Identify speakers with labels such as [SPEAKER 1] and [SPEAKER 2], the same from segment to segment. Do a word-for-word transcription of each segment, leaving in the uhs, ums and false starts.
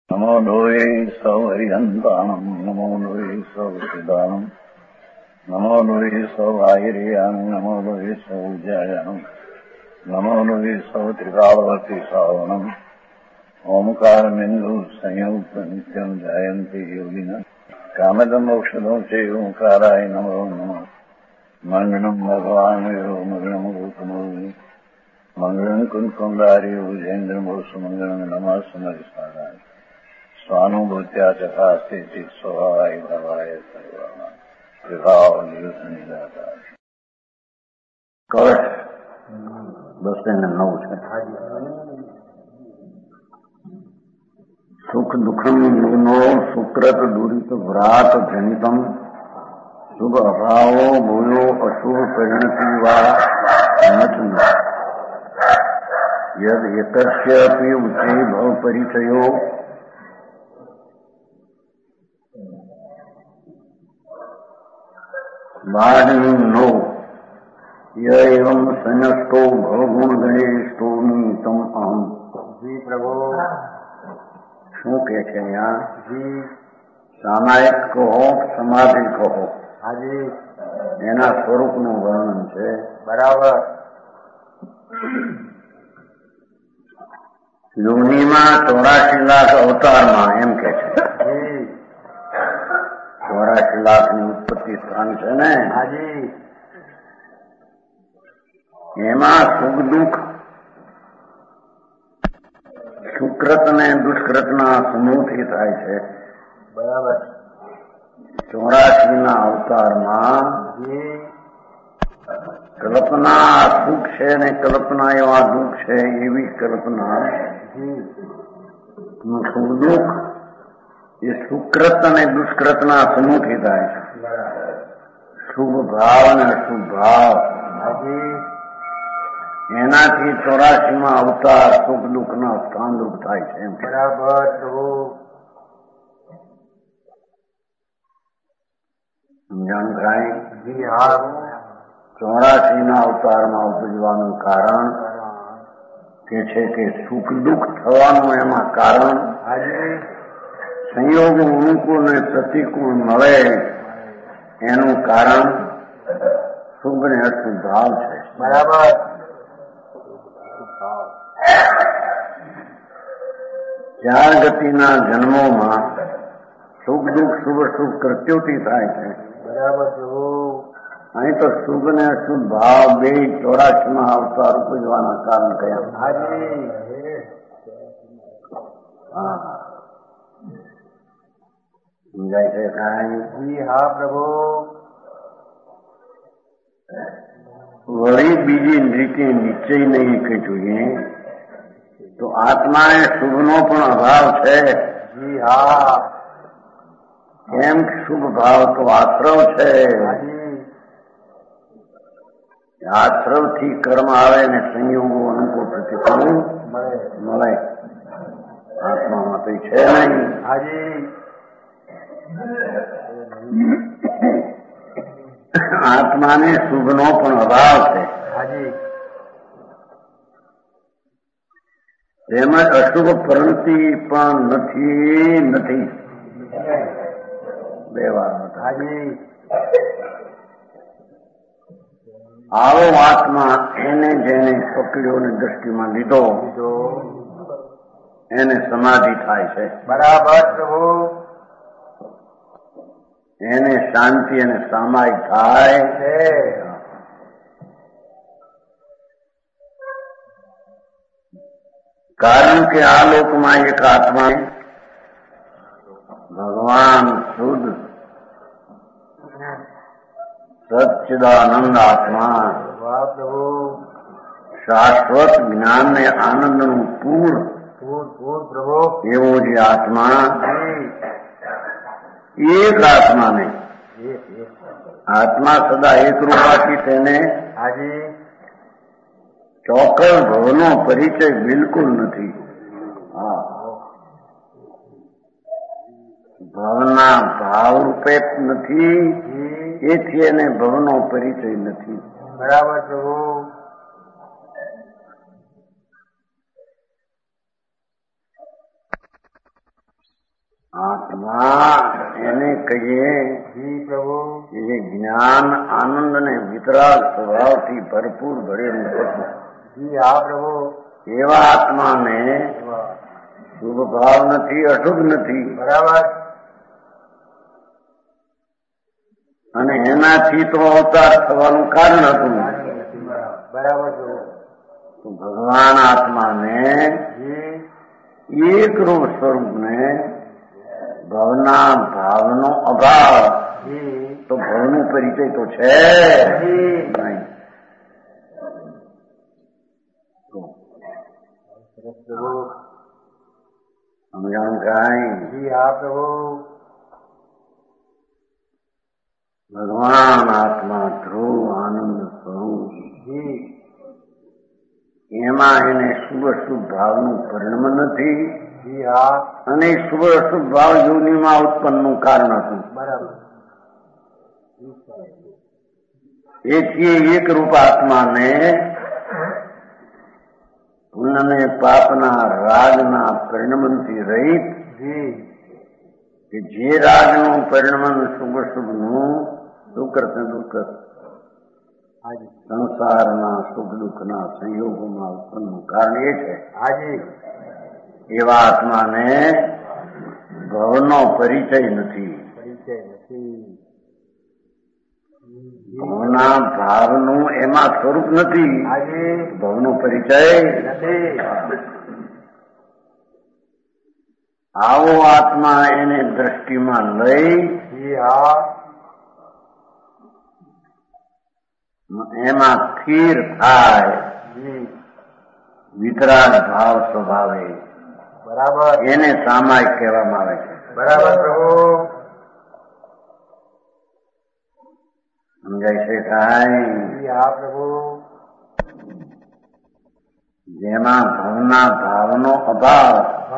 [SPEAKER 1] नमो लोये सौहरिहन्ताणम् नमो लोये सौचिदानम् नमो लोये सौभागिर्याम् नमो लोये सौजायानम् नमो लोये सौत्रिकालवती सावनम् ओंकारमिन्दु संयुक्त नित्यम् जायन्ति योगिनः कामदमोक्षदं च ओंकाराय नमो नमः मङ्गलम् भगवान् यो मङ्गलम् रूपमोहि मङ्गलम् कुन्कुण्डारि भुजेन्द्रमोसुमङ्गलम् नमः समरिसाराय स्वानुभूत्या चकास्ते चित् स्वभावाय भवाय सर्वाणां विभाव निरुद्ध निराता कवच दस ने नौ છે सुख दुखम नो सुकृत दुरित व्रात जनितम शुभ अभावो भूयो अशुभ परिणति वा नचन यद एकस्यापि उच्चै भव परिचयो वाणी नो य एवं संयस्तो भवगुण गणेशोमी तम अहम जी प्रभु શું કે છે यहाँ जी સામાયિક કહો સમાધિ કહો હાજી એના સ્વરૂપનું વર્ણન છે બરાબર યોનિમાં ચોરાશી લાખ અવતારમાં એમ કે છે ચોરાશી લાખની ઉત્પત્તિ સ્થાન છે ને હાજી એમાં સુખ દુઃખ સુકૃત ને દુષ્કૃતના સમૂહથી થાય છે બરાબર ચોરાશી ના અવતારમાં કલ્પના સુખ છે ને કલ્પના એવા દુઃખ છે એવી કલ્પના સુખ દુઃખ એ સુકૃત અને દુષ્કૃતના સમૂહથી થાય છે શુભ ભાવ અને અશુભ ભાવ એનાથી ચોરાશીમાં અવતાર સુખ દુઃખના સ્થાનરૂપ થાય છે એમ બરાબર સમજાણું કાંઈ ચોરાશીના અવતારમાં ઉપજવાનું કારણ કે છે કે સુખ દુઃખ થવાનું એમાં કારણ સંયોગ અનુકૂળ અને પ્રતિકૂળ મળે એનું કારણ શુભ ને અશુભ ભાવ છે બરાબર ચાર ગતિના જન્મોમાં સુખ દુઃખ શુભ શુભ કૃત્યોથી થાય છે બરાબર અહીં તો શુભ ને અશુભ ભાવ બે ચોરાશીમાં અવતાર ઉપજવાના કારણ કયા હા સમજાય છે કાંઈ હા પ્રભુ વળી બીજી રીતે નિશ્ચય નહીં કે જોઈએ તો આત્માને શુભનો પણ અભાવ છે જી હા કેમ શુભ ભાવ તો આશ્રવ છે આશ્રવથી કર્મ આવે ને સંયોગો અનુકૂળ પ્રતિફળ મળે આત્મામાં તો છે નહીં હાજી આત્માને શુભનો પણ અભાવ છે તેમજ અશુભ પ્રવૃત્તિ પણ નથી નથી બે વાર આવો આત્મા એને જેને પકડ્યો ને દ્રષ્ટિમાં લીધો એને સમાધિ થાય છે બરાબર પ્રભુ એને શાંતિ અને સામાયિક થાય છે કારણ કે આ લોકમાં એક આત્મા ભગવાન શુદ્ધ સચ્ચિદાનંદ આત્મા શાશ્વત જ્ઞાન ને આનંદનું પૂર્ણ એવો જે આત્મા એક આત્મા નહીં આત્મા સદા એક રૂપાથી તેને આજે ચોક્કસ ભવનો પરિચય બિલકુલ નથી ભવના ભાવરૂપે નથી એથી એને ભવનો પરિચય નથી બરાબર પ્રભુ આત્મા એને કહીએ એ જ્ઞાન આનંદ ને વિતરાગ સ્વભાવથી ભરપૂર ભરેલું થતું. એવા આત્માને શુભ ભાવ નથી, અશુભ નથી. બરાબર. અને એનાથી તો અવતાર થવાનું કારણ હતું. બરાબર. તો ભગવાન આત્માને એક રૂપ સ્વરૂપને ભવના ભાવનો અભાવ, તો ભવનો પરિચય તો છે નહીં. સમજાણું કાંઈ? ભગવાન આત્મા ધ્રુવ આનંદ સ્વરૂપ, એમાં એને શુભ શુભ ભાવનું પરિણામ નથી. અને શુભ શુભ ભાવ યોનિમાં ઉત્પન્નનું કારણ હતું. બરાબર. એથી એક રૂપ આત્માને પુણ્યને પાપના રાગના પરિણમનથી રહિત, કે જે રાગનું પરિણમન શુભ શુભનું દુઃખ દુઃખ સંસારના સુખ દુઃખના સંયોગોમાં ઉત્પન્નનું કારણ એ છે. એવા આત્માને ભવનો પરિચય નથી. ભવના ભાવનું એમાં સ્વરૂપ નથી. ભવનો પરિચય નથી. આવો આત્મા એને દ્રષ્ટિમાં લઈ એમાં સ્થિર થાય વિતરાગ ભાવ સ્વભાવે. બરાબર. એને સામાયિક કહેવામાં આવે છે. બરાબર પ્રભુ. સમજાય છે કાંઈ? હા પ્રભુ. જેમાં ભવના ભાવનો અભાવ,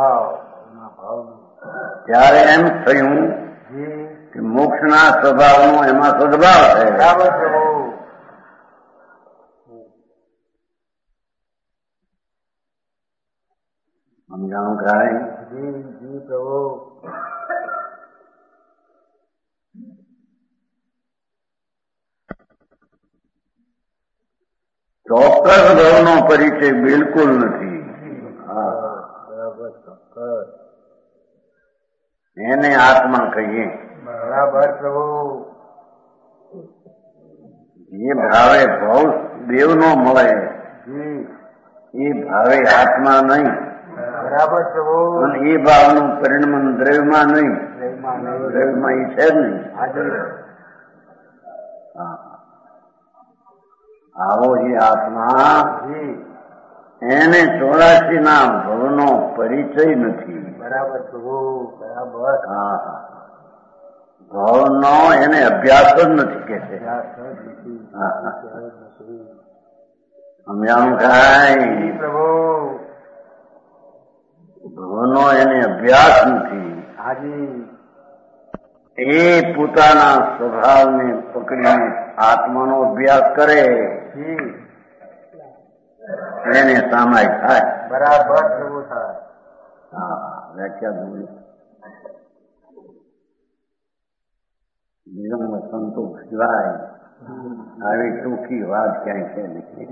[SPEAKER 1] ત્યારે એમ થયું કે મોક્ષના સ્વભાવનો એમાં સદભાવ છે. બરાબર પ્રભુ. સમજાણું કાંઈ? જી જી પ્રભુ. ચોક્કસ ભાવનો પરિચય બિલકુલ નથી. એને આત્મા કહીએ. બરાબર પ્રભુ. જે ભાવે ભાવ દેવનો મળે એ ભાવે આત્મા નહીં. બરાબર પ્રભુ. અને એ ભાવનું પરિણમન દ્રવ્યમાં નહીં. દ્રવ્યમાં એ છે જ નહીં. આવો જે આત્મા એને ચોરાશી ના ભવનો પરિચય નથી. બરાબર પ્રભુ. બરાબર. હા હા. ભવનો એને અભ્યાસ જ નથી કે છે. સમજાણું કાંઈ? પ્રભુ. ભવનો એને અભ્યાસ નથી. હાજી. એ પોતાના સ્વભાવને પકડીને આત્માનો અભ્યાસ કરે એને સામાયિક થાય. બરાબર પ્રભુ થાય. હા વ્યાખ્યા બોલી. જીવનમાં સંતોષ સિવાય આવી ટૂંકી વાત ક્યાંય છે નહીં.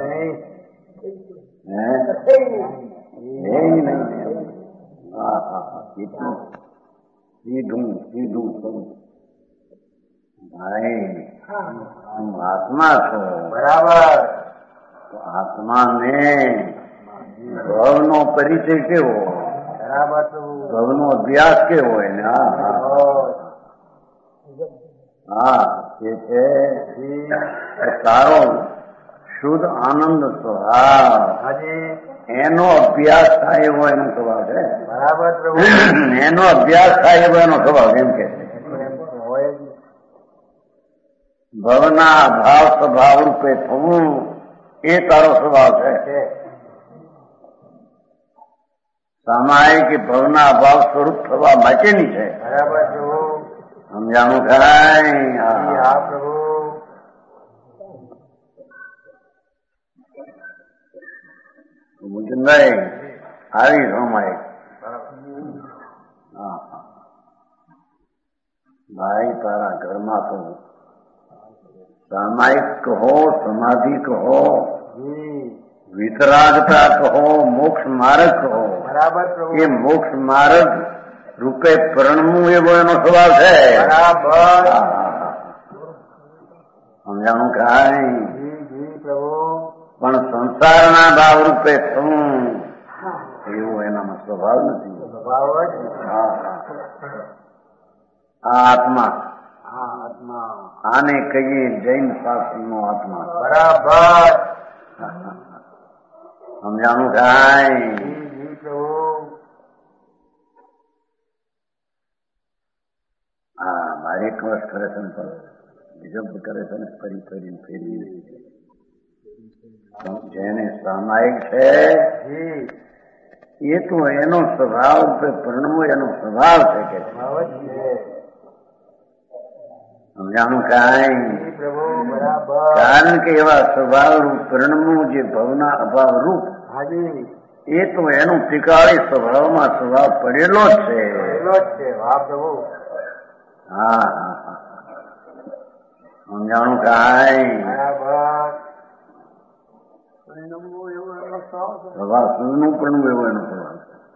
[SPEAKER 1] હે નહીં. હા હા હા. કેટલું સીધું સીધું કરું ભાઈ. હું આત્મા છું. બરાબર. તો આત્માને ભવનો પરિચય કેવો? બરાબર. ભવનો અભ્યાસ કેવો એને? હા એ છે તારો શુદ્ધ આનંદ સ્વભાવ, એનો અભ્યાસ થાય એવો એનો સ્વભાવ છે. બરાબર. એનો અભ્યાસ થાય એવો એનો સ્વભાવ એમ કે છે. ભવના ભાવ સ્વભાવ રૂપે થવું એ તારો સ્વભાવ છે. સામાયિક કે ભવના ભાવ સ્વરૂપ થવા માટેની છે. બરાબર. સમજાણું કાંઈ? હા પ્રભુ. મુજનભાઈ આવી સામાયિક. હા ભાઈ તારા ઘરમાં તો સામાયિક કહો, સમાધિ કહો, વિતરાગતા કહો, મોક્ષ માર્ગ કહો,
[SPEAKER 2] બરાબર
[SPEAKER 1] એ મોક્ષ માર્ગ રૂપે પરણવું એવો એનો સ્વભાવ છે.
[SPEAKER 2] બરાબર
[SPEAKER 1] સમજાણું કાંઈ?
[SPEAKER 2] જી જી પ્રભુ.
[SPEAKER 1] પણ સંસારના ભાવ રૂપે થવું એવો એનામાં સ્વભાવ નથી.
[SPEAKER 2] સ્વભાવ જ
[SPEAKER 1] હા, આ આત્મા,
[SPEAKER 2] હા આત્મા.
[SPEAKER 1] આને કહીએ જૈન શાસ્ત્રનો આત્મા.
[SPEAKER 2] બરાબર
[SPEAKER 1] સમજાણું કાંઈ?
[SPEAKER 2] જી જી પ્રભુ.
[SPEAKER 1] હા, મારે એક વર્ષ કરે છે ને પણ બીજો કરે છે ને ફરી ફરી ફેરી. જેને સામાયિક છે
[SPEAKER 2] જી
[SPEAKER 1] એ તો એનો સ્વભાવ પરણવો એનો સ્વભાવ છે કે
[SPEAKER 2] સ્વભાવ જ છે.
[SPEAKER 1] સમજાણું કાંઈ?
[SPEAKER 2] જી પ્રભુ. બરાબર.
[SPEAKER 1] કારણ કે એવા સ્વભાવ રૂપ પરણવું જે ભવના અભાવ રૂપ
[SPEAKER 2] હાજી
[SPEAKER 1] એ તો એનું ટીકાળી સ્વભાવમાં સ્વભાવ પડેલો જ છે.
[SPEAKER 2] એટલો જ છે. વાહ પ્રભુ.
[SPEAKER 1] હા હા હા, સમજાણું કાંઈ?
[SPEAKER 2] બરાબર.
[SPEAKER 1] સ્વભાવ સુધનું પણ એવો એનો સ્વભાવ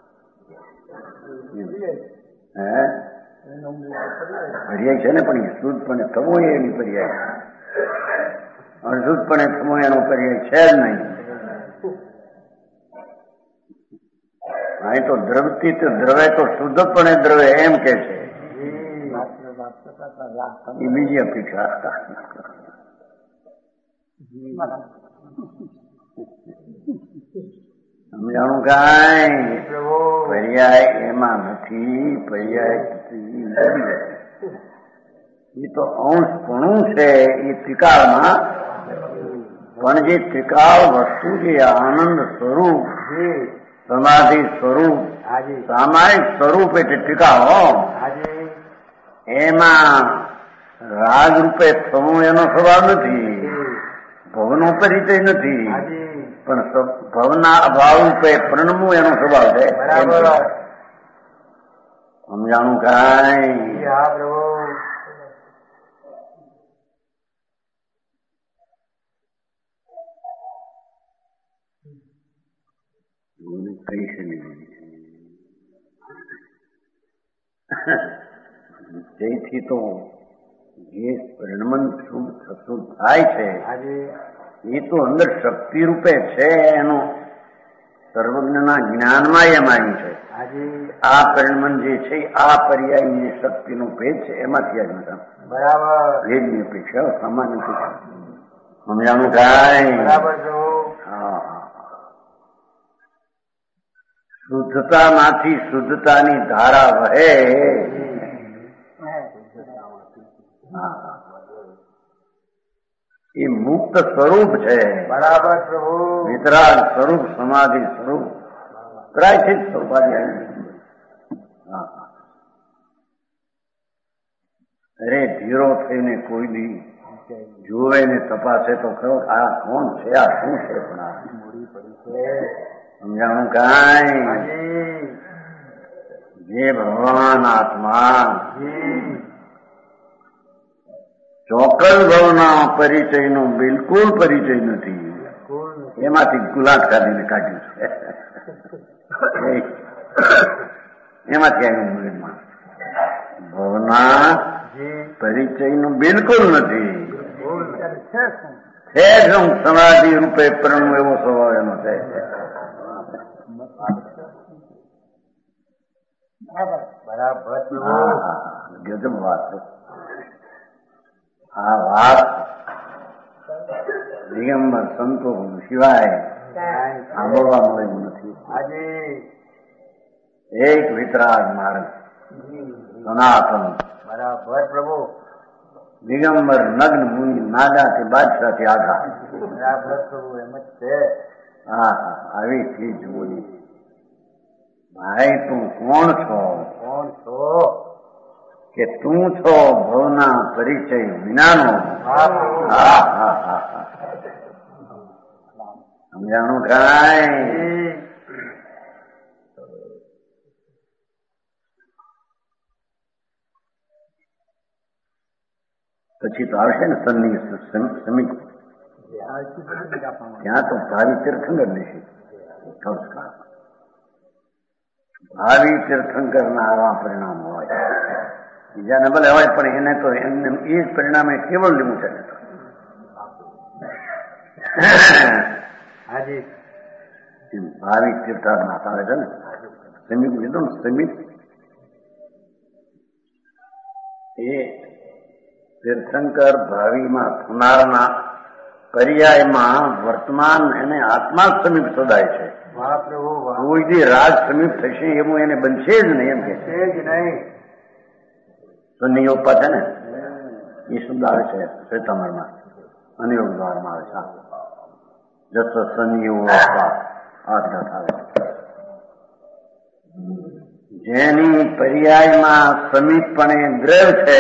[SPEAKER 1] હે પર્યાય છે ને, પણ એ શુદ્ધપણે થવો એની પર્યાય, અશુદ્ધપણે થવો એનો પર્યાય છે જ નહીં. અહીં તો દ્રવતી તો દ્રવે તો શુદ્ધપણે દ્રવે એમ કે છે. એ બીજી અપેક્ષા. સમજાણું કાંઈ? પર્યાય એમાં નથી. પર્યાય એ તો અંશપણું છે એ ત્રિકાળમાં, પણ જે ત્રિકાળ વસ્તુ જે આનંદ સ્વરૂપ, સમાધિ સ્વરૂપ, સામાયિક સ્વરૂપ એટલે ત્રિકાળો, એમાં રાગ રૂપે થવું એનો સ્વભાવ નથી. ભવનો પરિચય નથી, પણ ભવના અભાવ રૂપે પરણવું એનો સ્વભાવ છે. સમજાણું કાંઈ?
[SPEAKER 2] હા પ્રભુ.
[SPEAKER 1] કઈ છે તેથી તો જે પરિણમન શુભ થતું થાય છે એ તો અંદર શક્તિ રૂપે છે. એનો સર્વજ્ઞના જ્ઞાનમાં એમ આવ્યું છે. આ પરિણમન જે છે આ પર્યાયની શક્તિનો ભેદ છે, એમાંથી આવ્યું છે.
[SPEAKER 2] બરાબર.
[SPEAKER 1] ભેદની અપેક્ષા સામાન્ય અપેક્ષા. સમજાણું કાંઈ?
[SPEAKER 2] બરાબર.
[SPEAKER 1] હા, શુદ્ધતામાંથી શુદ્ધતાની ધારા વહે. એ મુક્ત સ્વરૂપ છે.
[SPEAKER 2] બરાબર પ્રભુ.
[SPEAKER 1] વિતરાગ સ્વરૂપ, સમાધિ સ્વરૂપ, પ્રાયશ્ચિત સ્વરૂપ. અરે ધીરો થઈને કોઈ બી જોવે ને તપાસે તો ખરો આ કોણ છે, આ શું છે, પણ આ સમજાણું કાંઈ? જે ભગવાન આત્મા ચોક્કસ ભાવના પરિચયનો બિલકુલ પરિચય નથી, એમાંથી ગુલાટ કાઢીને કાઢ્યું છે. એમાંથી આવ્યું મગજમાં. ભાવના પરિચયનું બિલકુલ નથી. છે શું સમાધિ રૂપે પરણવું એવો સ્વભાવ એનો છે.
[SPEAKER 2] બરાબર.
[SPEAKER 1] ગજબ વાત છે આ વાત. દિગંબર સંતો સિવાય સાંભળવા મળેલું નથી. એક વિતરાગ માર્ગ સનાતન.
[SPEAKER 2] બરાબર પ્રભુ.
[SPEAKER 1] દિગંબર નગ્ન મુનિ નાગાથી બાદશાહથી આઘા.
[SPEAKER 2] બરાબર પ્રભુ. એમ જ છે.
[SPEAKER 1] હા હા, આવી ચીજ બોલી. ભાઈ તું કોણ છો?
[SPEAKER 2] કોણ છો?
[SPEAKER 1] કે તું છો ભવના પરિચય વિનાનો. હા હા હા, સમજાણું કાંઈ? પછી તો આવશે ને સન્ની સમિત, ત્યાં તો ભાવિ તીર્થંકર દેશે સંસ્કાર. ભાવિ તીર્થંકરના આવા પરિણામ હોય, બીજાને ભલે હોય પણ એને તો એમને એ જ પરિણામે કેવળ લેવું છે.
[SPEAKER 2] હાજી
[SPEAKER 1] ભાવિ તીર્થાટના આવે છે ને સમિત લીધું ને સમિત એ તીર્થંકર ભાવિમાં થનારના પર્યાયમાં વર્તમાન એને આત્મા સમીપ સદાય છે. કોઈ દી રાજ સમીપ થશે એવું એને બનશે જ નહીં એમ કે
[SPEAKER 2] જ નહીં.
[SPEAKER 1] સન્નિયોગ છે ને એ શબ્દ આવે છે શ્વેતાંબરમાં, અનિયોગ દ્વારમાં આવે છે. જસ સન્નિયોગ આત્મા આવે જેની પર્યાયમાં સમીપપણે દ્રવ છે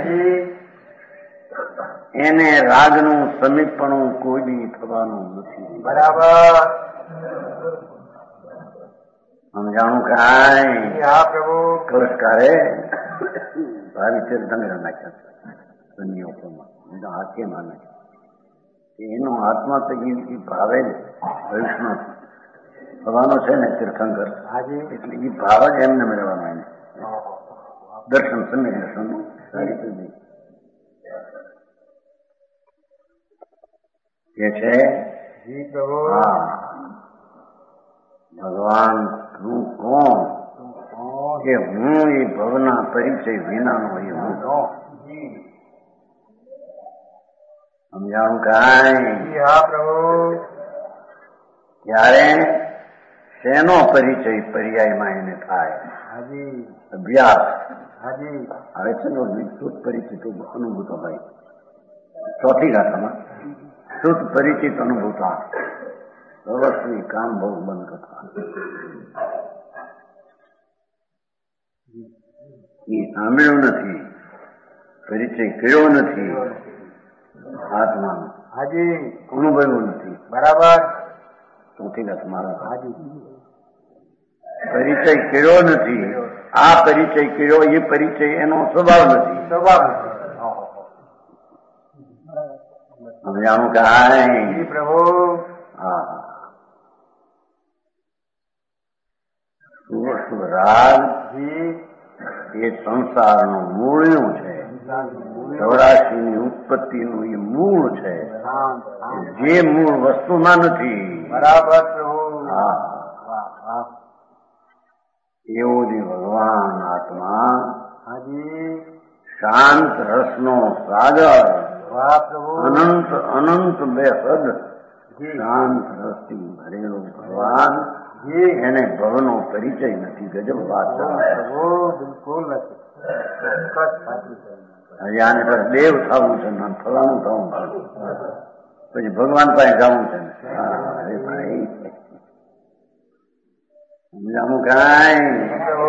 [SPEAKER 1] એને રાગનું સમીપપણું કોઈ દી થવાનું નથી.
[SPEAKER 2] બરાબર
[SPEAKER 1] સમજાણું કાંઈ?
[SPEAKER 2] હા પ્રભુ.
[SPEAKER 1] પુરસ્કારે ભાવિ તીર્થંકર નાખ્યા સંયોગોમાં હાથે માને એનો આત્મા તો એ ભાવે ભવિષ્યમાં થવાનો છે ને તીર્થંકર, એટલે એ ભાવ જ એમને મેળવવાનો એને દર્શન સમ્યક દર્શન સારી સુધી કે છે. હા ભગવાન તું કોણ કે હું એ ભવના પરિચય વિનાનો એ હું સમજાણું કાંઈ?
[SPEAKER 2] હા પ્રભુ.
[SPEAKER 1] ત્યારે શેનો પરિચય પર્યાયમાં એને થાય? અભ્યાસ આવે છે ને શુદ્ધ પરિચિત અનુભૂતો ભાઈ ચોથી ગાથામાં શુદ્ધ પરિચિત અનુભૂતા અવશ્ય કામ બહુ બંધ કરતા એ સાંભળ્યું નથી, પરિચય કર્યો નથી, આત્માનો અનુભવ્યું નથી.
[SPEAKER 2] બરાબર.
[SPEAKER 1] ચોથી ગાથા મારા પરિચય કર્યો નથી. આ પરિચય કર્યો એ પરિચય એનો સ્વભાવ નથી.
[SPEAKER 2] સ્વભાવ
[SPEAKER 1] સમજાણું કાંઈ?
[SPEAKER 2] પ્રભુ.
[SPEAKER 1] હા રાગ એ સંસારનું મૂળ્યું છે, ચોરાશીની ઉત્પત્તિનું એ મૂળ છે, જે મૂળ વસ્તુમાં નથી.
[SPEAKER 2] બરાબર પ્રભુ.
[SPEAKER 1] હા એવો જ ભગવાન આત્મા શાંત રસનો સાગર, અનંત અનંત બેહદ શાંત રસથી ભરેલો ભગવાન, એને ભવનો પરિચય નથી. ગજબ વાત છે.
[SPEAKER 2] બિલકુલ નથી.
[SPEAKER 1] હજી આને પર દેવ થવું છે ને ફલાણું થવું છે, પછી ભગવાન પાસે જવું છે ને. અરે ભાઈ સમજાવું કાંઈ?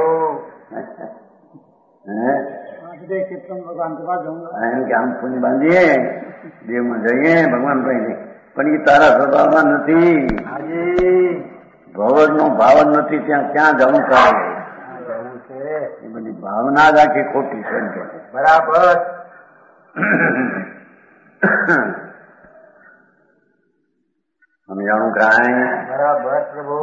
[SPEAKER 1] એમ કે આમ પુણ્ય બાંધીએ દેવમાં જઈએ ભગવાન પાસે, પણ એ તારા સ્વભાવમાં નથી. ભવર નો ભાવ જ નથી, ત્યાં ક્યાં જવું તારે? એ બધી ભાવના જ આખી ખોટી છે.
[SPEAKER 2] બરાબર.
[SPEAKER 1] સમજાણું કાંઈ?
[SPEAKER 2] બરાબર પ્રભુ.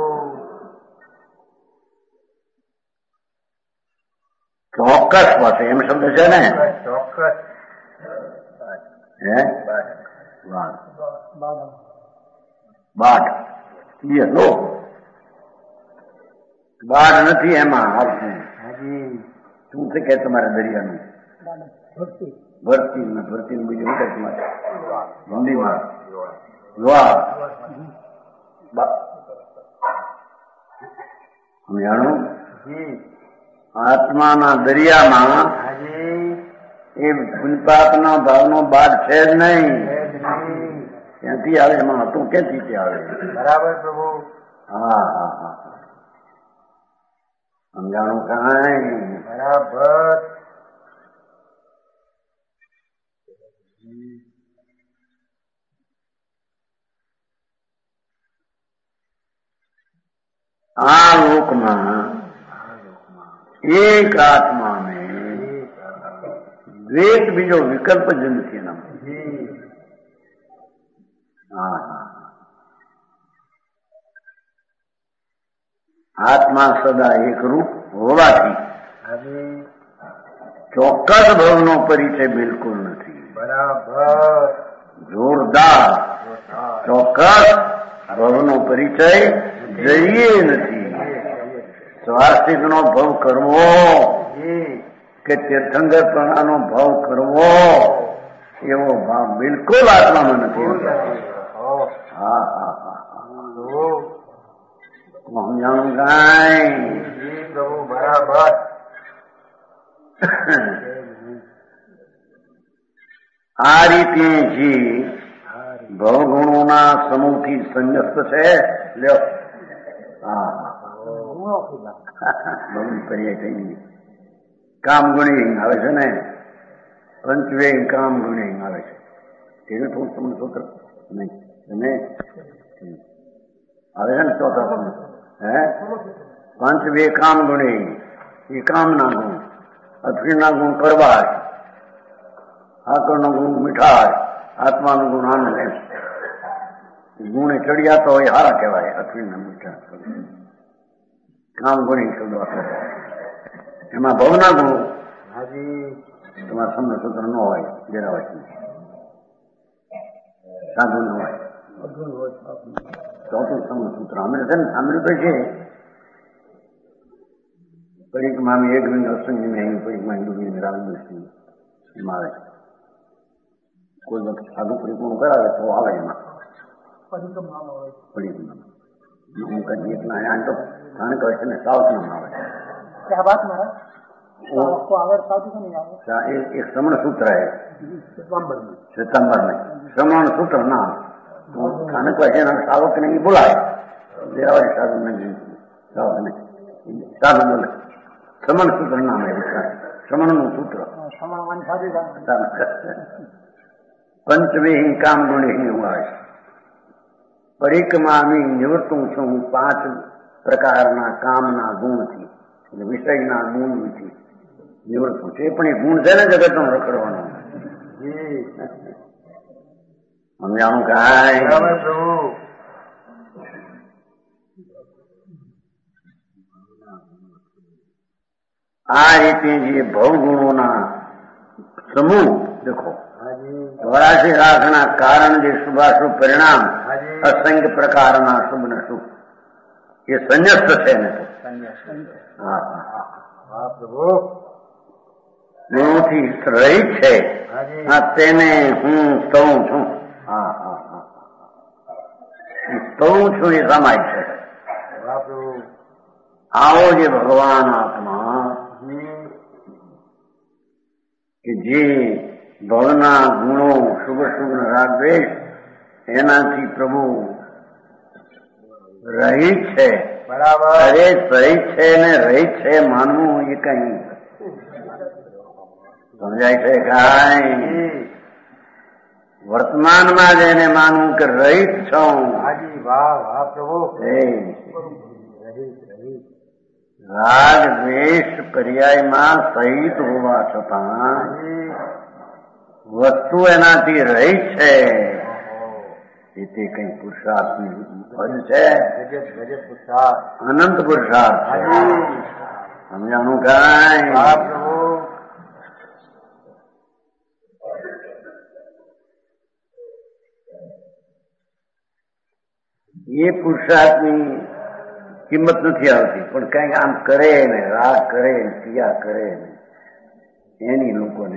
[SPEAKER 1] ચોક્કસ પાસે એમ શબ્દ છે ને?
[SPEAKER 2] ચોક્કસ.
[SPEAKER 1] હે બાટ લો બાટ નથી એમાં. હાલતું શું છે કે તમારે દરિયાનું ભરતી ભરતી નું બીજું શું તમારે હિન્દીમાં જવાબ સમજાણું? આત્માના દરિયામાં એ પુલપાપના ભાવનો બાદ છે જ નહીં. ક્યાંથી આવે? એમાં હતું ક્યાંથી આવે?
[SPEAKER 2] બરાબર પ્રભુ.
[SPEAKER 1] હા હા હા સમજાણું કાંઈ?
[SPEAKER 2] બરાબર.
[SPEAKER 1] આ લોકમાં એક આત્મા में દ્વેષ બીજો વિકલ્પ જ નથી એનામાં. હા હા આત્મા સદા એકરૂપ હોવાથી ચોક્કસ ભવનો પરિચય બિલકુલ નથી.
[SPEAKER 2] બરાબર.
[SPEAKER 1] જોરદાર. ચોક્કસ ભવનો પરિચય જઈએ નથી. સ્વાર્થિક નો ભવ કરવો કે તીર્થંકરપણાનો ભાવ કરવો એવો ભાવ બિલકુલ આત્મામાં નથી. હા હા હા હું જાણું કાંઈ
[SPEAKER 2] પ્રભુ બરાબર.
[SPEAKER 1] આ રીતે જે ભવગુણોના સમૂહથી સંન્યસ્ત છે. લ્યો હા પર્યાય થઈ કામ ગુણી આવે છે ને પંચવે કામ ગુણી આવે છે. તેને થોડું તમને સૂત્ર નહીં આવે છે ને ચોથા હે પંચવે કામ ગુણી એ કામના ગુણ, અફીણના ગુણ કરવાશ, આકરનો ગુણ મીઠાશ, આત્માનો ગુણ આનંદ. ગુણે ચડિયાતો હોય હારા કહેવાય. અફીણના મીઠા કામ ગુણી શબ્દ એમાં ભવના ગુણ તમારા સમય સૂત્ર ન હોય. જેના સાધુ ન હોય. ચોથું સમય સૂત્ર અમે છે ને સાંભળ્યું તો છે. પરિક્રમા એક મિનિટ અસંગી નહીં પરિક્રમા હિન્દુ રામદૃષ્ટિ એમાં આવે. કોઈ વખત સાધુ પરિક્રમા કરાવે તો આવે એમાં પરિક્રમા હું કઈ એકના આમ તો જાણે કહે છે ને સાવચમાં આવે. એક શ્રમણ સૂત્ર હે સિતંબર ને શ્રમણ સૂત્ર ના સ્થાનક હોય છે સાવક ને બોલાય સાધુ નહીં સાવક નહીં સાધુ બોલે શ્રમણ સૂત્ર નામ એ શ્રમણ નું સૂત્ર પંચમી કામ ગુણી હું આવે. પરિક્રમામી નિવૃત્તું છું પાંચ પ્રકારના કામના ગુણથી એટલે વિષયના ગુણથી નિવૃત્તું છે. પણ એ ગુણ છે ને જગત નો રખડવાનો સમજાણું કાંઈ. આ રીતે જે ભવગુણોના સમૂહ દેખો ચોરાશી લાખના કારણ જે શુભાશુભ પરિણામ અસંખ્ય પ્રકારના શુભ ને શુભ એ સંન્યસ્ત છે ને ગુણોથી રહિત છે. તેને હું સ્તવું છું. હા હા હા સ્તવું છું એ સમાય છે. આવો જે ભગવાન આત્મા કે જે ભવના ગુણો શુભ શુભ રાગદ્વેષ એનાથી પ્રભુ રહિત છે. બરાબર. અરે રહિત છે ને રહિત છે માનવું એ કઈ સમજાય છે કાંઈ. વર્તમાનમાં જેને માનવું કે રહિત છું રાગ દ્વેષ પર્યાયમાં સહિત હોવા છતાં વસ્તુ એનાથી રહિત છે. એ કઈ પુરુષાર્થની ફળ છે. અનંત પુરુષાર્થ છે. સમજાણું કાંઈ. એ પુરુષાર્થની કિંમત નથી આવતી. પણ કઈક આમ કરે ને રાગ કરે ને ક્રિયા કરે ને એની લોકોને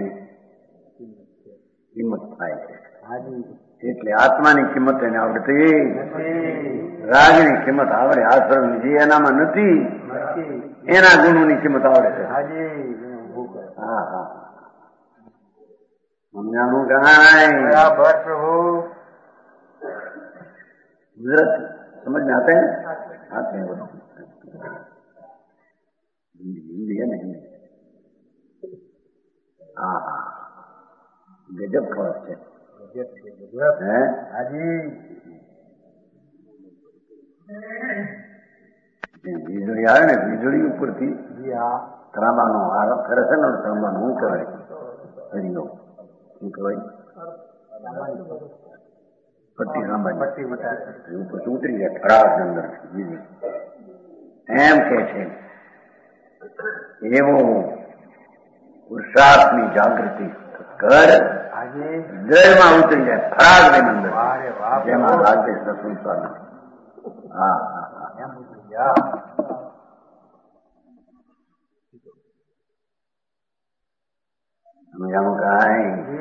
[SPEAKER 1] કિંમત થાય છે. એટલે આત્માની કિંમત એને આવડતી રાગની કિંમત આવડે. આશ્રમ જે એનામાં નથી એના ગુણોની કિંમત આવડે છે. હા હા સમજાણું કાંઈ. ગુજરાત समझ में आते हैं आते हैं हिंदी है ना हिंदी. हाँ हाँ गजब खबर છે. હે હાજી વીજળી આવે ને વીજળી ઉપરથી ત્રાંબાનો હાર ફરે છે ને ત્રાંબાનો હું કહેવાય હરિયો શું કહેવાય પટ્ટી સાંભળી પછી ઉતરી જાય ખરાબ અંદર બીજી એમ કે છે એવો પુરુષાર્થની જાગૃતિ કર હૃદયમાં ઉતરી જાય ફરાગ ની અંદર જેમાં લાગે સંસાર હા હા હા સમજાણું કાંઈ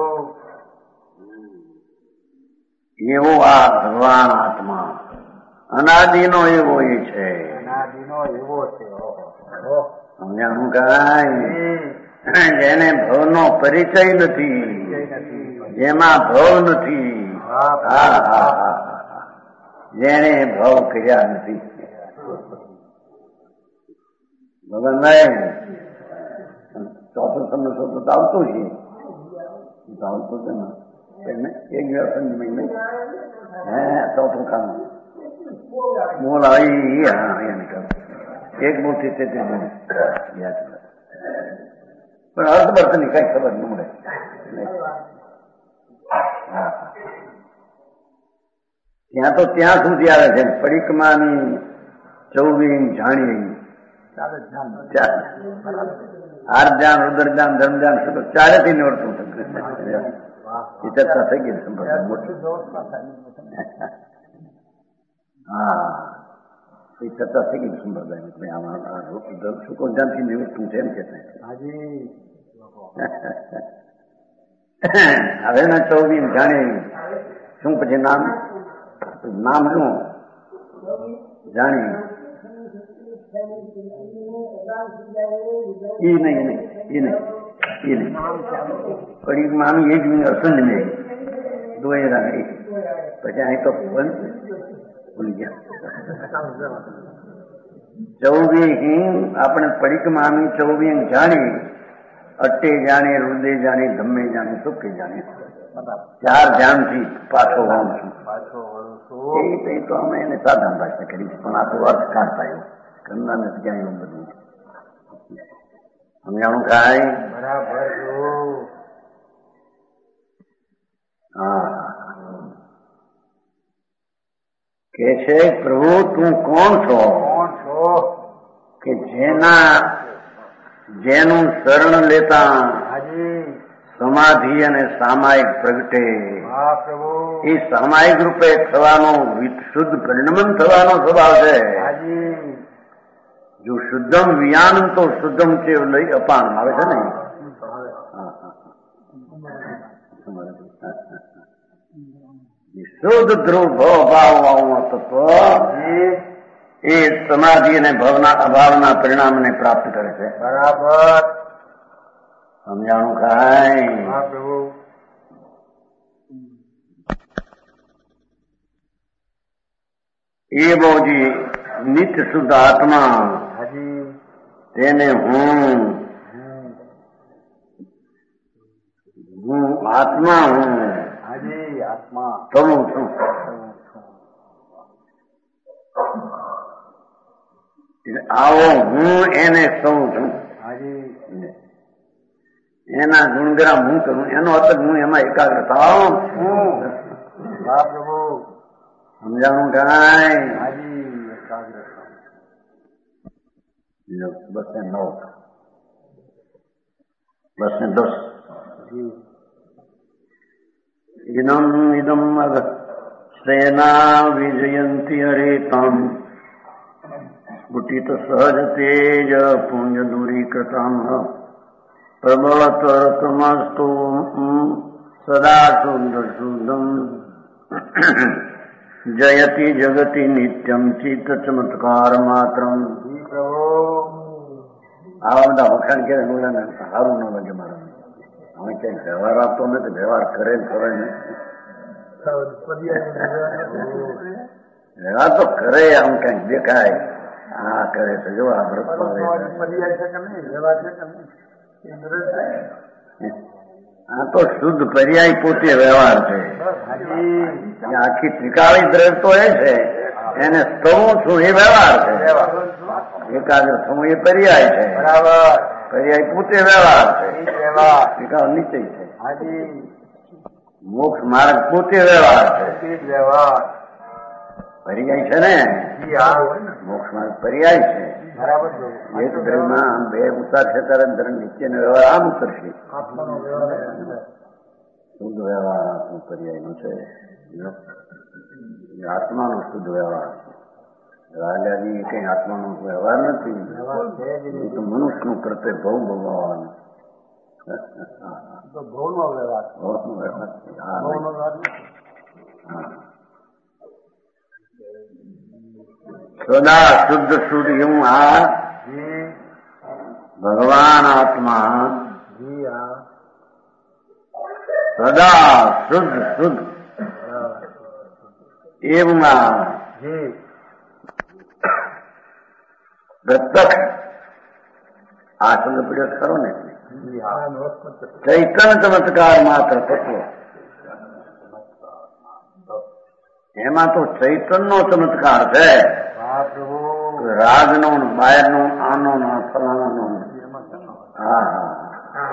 [SPEAKER 1] એવો આ ભગવાન આત્મા અનાદિનો એવો એ છે
[SPEAKER 2] અનાદિનો એવો છે
[SPEAKER 1] સમજાણું કાંઈ જેને ભવનો પરિચય નથી જેમાં ભવ નથી જેને ભવ કર્યા નથી ભગવાન ચોથો તમને શોધો તો આવતો છે આવતો છે ને એક વ્યવસ્થા મહિને હે ચોથું ખાનું બોલ આવી હા નીકળ એક મોટી તે યાદ પણ અર્થ બર્થની કઈ ખબર ન મળે ત્યાં તો ત્યાં સુધી આવે છે પરિક્રમાની ચૌવીન જાણી આર્જાન રુદ્રજાન ધર્મજાન શું ચારેથી નિવડતું એ ચર્ચા થઈ ગઈ મોટી હા એ ચર્ચા થઈ ગઈ સંપ્રદાય સુકો જાનથી નિવડતું છે એમ કે હવે ના ચૌવીન જાણી શું પછી નામ નામ શું જાણી એ નહીં નહીં એ નહીં એ નહીં પરિક્રમા એક અસંજ નહીં દોયરા નહીં પછી અહીં તો ભૂલી ગયા ચૌવીન આપણે પરિક્રમાની ચૌવીન જાણી અટ્ટે જાણી હૃદય જાણી ધમ્મે જાણી સુખે જાણી ચાર ધ્યાનથી પાછો વાળું છું એ તો અમે એને સાધારણ ભાષા કરી પણ આ તો અર્થ કાઢતા એવું કરનાર નથી ક્યાં એવું બધું સમજાણું કાંઈ
[SPEAKER 2] બરાબર
[SPEAKER 1] હા કે છે પ્રભુ તું કોણ છો
[SPEAKER 2] કોણ છો
[SPEAKER 1] કે જેના જેનું શરણ લેતા સમાધિ અને સામાયિક પ્રગટે એ સામાયિક રૂપે થવાનો શુદ્ધ પરિણમન થવાનો સ્વભાવ છે જો શુદ્ધમ વિયાન તો શુદ્ધમ છે લઈ અપાન આવે છે ને શુદ્ધ ધ્રુવ ભાવ તત્વ એ સમાધિ અને ભવના અભાવના પરિણામને પ્રાપ્ત કરે છે
[SPEAKER 2] બરાબર
[SPEAKER 1] સમજાણું કાંઈ એ બહુજી નિત્ય શુદ્ધ આત્મા તેને હું હું આત્મા હું
[SPEAKER 2] આત્મા
[SPEAKER 1] તમું છું આવો હું એને સૌ છું એના ગુણગ્રામ હું કરું એનો અર્થ હું એમાં એકાગ્ર થાવ સમજાણું કાંઈ બસ ને નવ બસ ને દસ ઇદમ ઇદમ સેના વિજયંતી હરેતમ સ્ફુટિત સહજ તેજ પુંજ દૂરીકૃતમ પ્રબળતરતમસ્તુ સદા શુદ્ધ શુદ્ધમ જયતિ જગતિ નિત્યમ ચિત્ત ચમત્કાર માત્રમ આવા બધા વખાણ કે સારું ન લાગે મારા અમે ક્યાંય વ્યવહાર આપતો નથી વ્યવહાર કરે કરે ને વ્યવહાર તો કરે આમ કઈક દેખાય આ કરે છે જો આ વ્રત આ તો શુદ્ધ પર્યાય પોતે વ્યવહાર છે આખી ત્રિકાળી દ્રઢ તો એ છે એને સ્તવું છું એ વ્યવહાર છે એકાગ્ર થવું એ પર્યાય છે
[SPEAKER 2] બરાબર
[SPEAKER 1] પર્યાય પોતે વ્યવહાર છે,
[SPEAKER 2] વ્યવહાર
[SPEAKER 1] વિકાસ નિશ્ચય છે.
[SPEAKER 2] હાજી
[SPEAKER 1] મોક્ષ માર્ગ પોતે વ્યવહાર છે,
[SPEAKER 2] વ્યવહાર
[SPEAKER 1] પર્યાય છે ને.
[SPEAKER 2] જી હા
[SPEAKER 1] મોક્ષ માર્ગ પર્યાય છે.
[SPEAKER 2] બરાબર
[SPEAKER 1] એક દ્રવ્યમાં બે ઉતાર છે ત્યારે ધર્મ નિત્યનો વ્યવહાર આમ ઉતરશે.
[SPEAKER 2] આત્માનો વ્યવહાર
[SPEAKER 1] શુદ્ધ વ્યવહાર આત્મા પર્યાયનો છે. આત્માનો શુદ્ધ વ્યવહાર છે. રાજાજી કઈ આત્માનો વ્યવહાર નથી. એ તો મનુષ્યનું પ્રત્યે ભવ ભગવાન
[SPEAKER 2] ભવનો વ્યવહાર
[SPEAKER 1] ભવનો વ્યવહાર છે. હા હા સદા શુદ્ધ શુદ્ધ એવું આ ભગવાન આત્મા
[SPEAKER 2] જી હા
[SPEAKER 1] સદા શુદ્ધ શુદ્ધ એવું આ
[SPEAKER 2] જી
[SPEAKER 1] પ્રત્યક્ષ આ શબ્દ પ્રયોગ કરો ને
[SPEAKER 2] જી હા
[SPEAKER 1] ચૈતન્ય ચમત્કાર માત્ર તત્વ એમાં તો ચૈતનનો ચમત્કાર છે.
[SPEAKER 2] વાહ પ્રભુ
[SPEAKER 1] રાજનો બાયરનો આનો ફલાણાનો. હા હા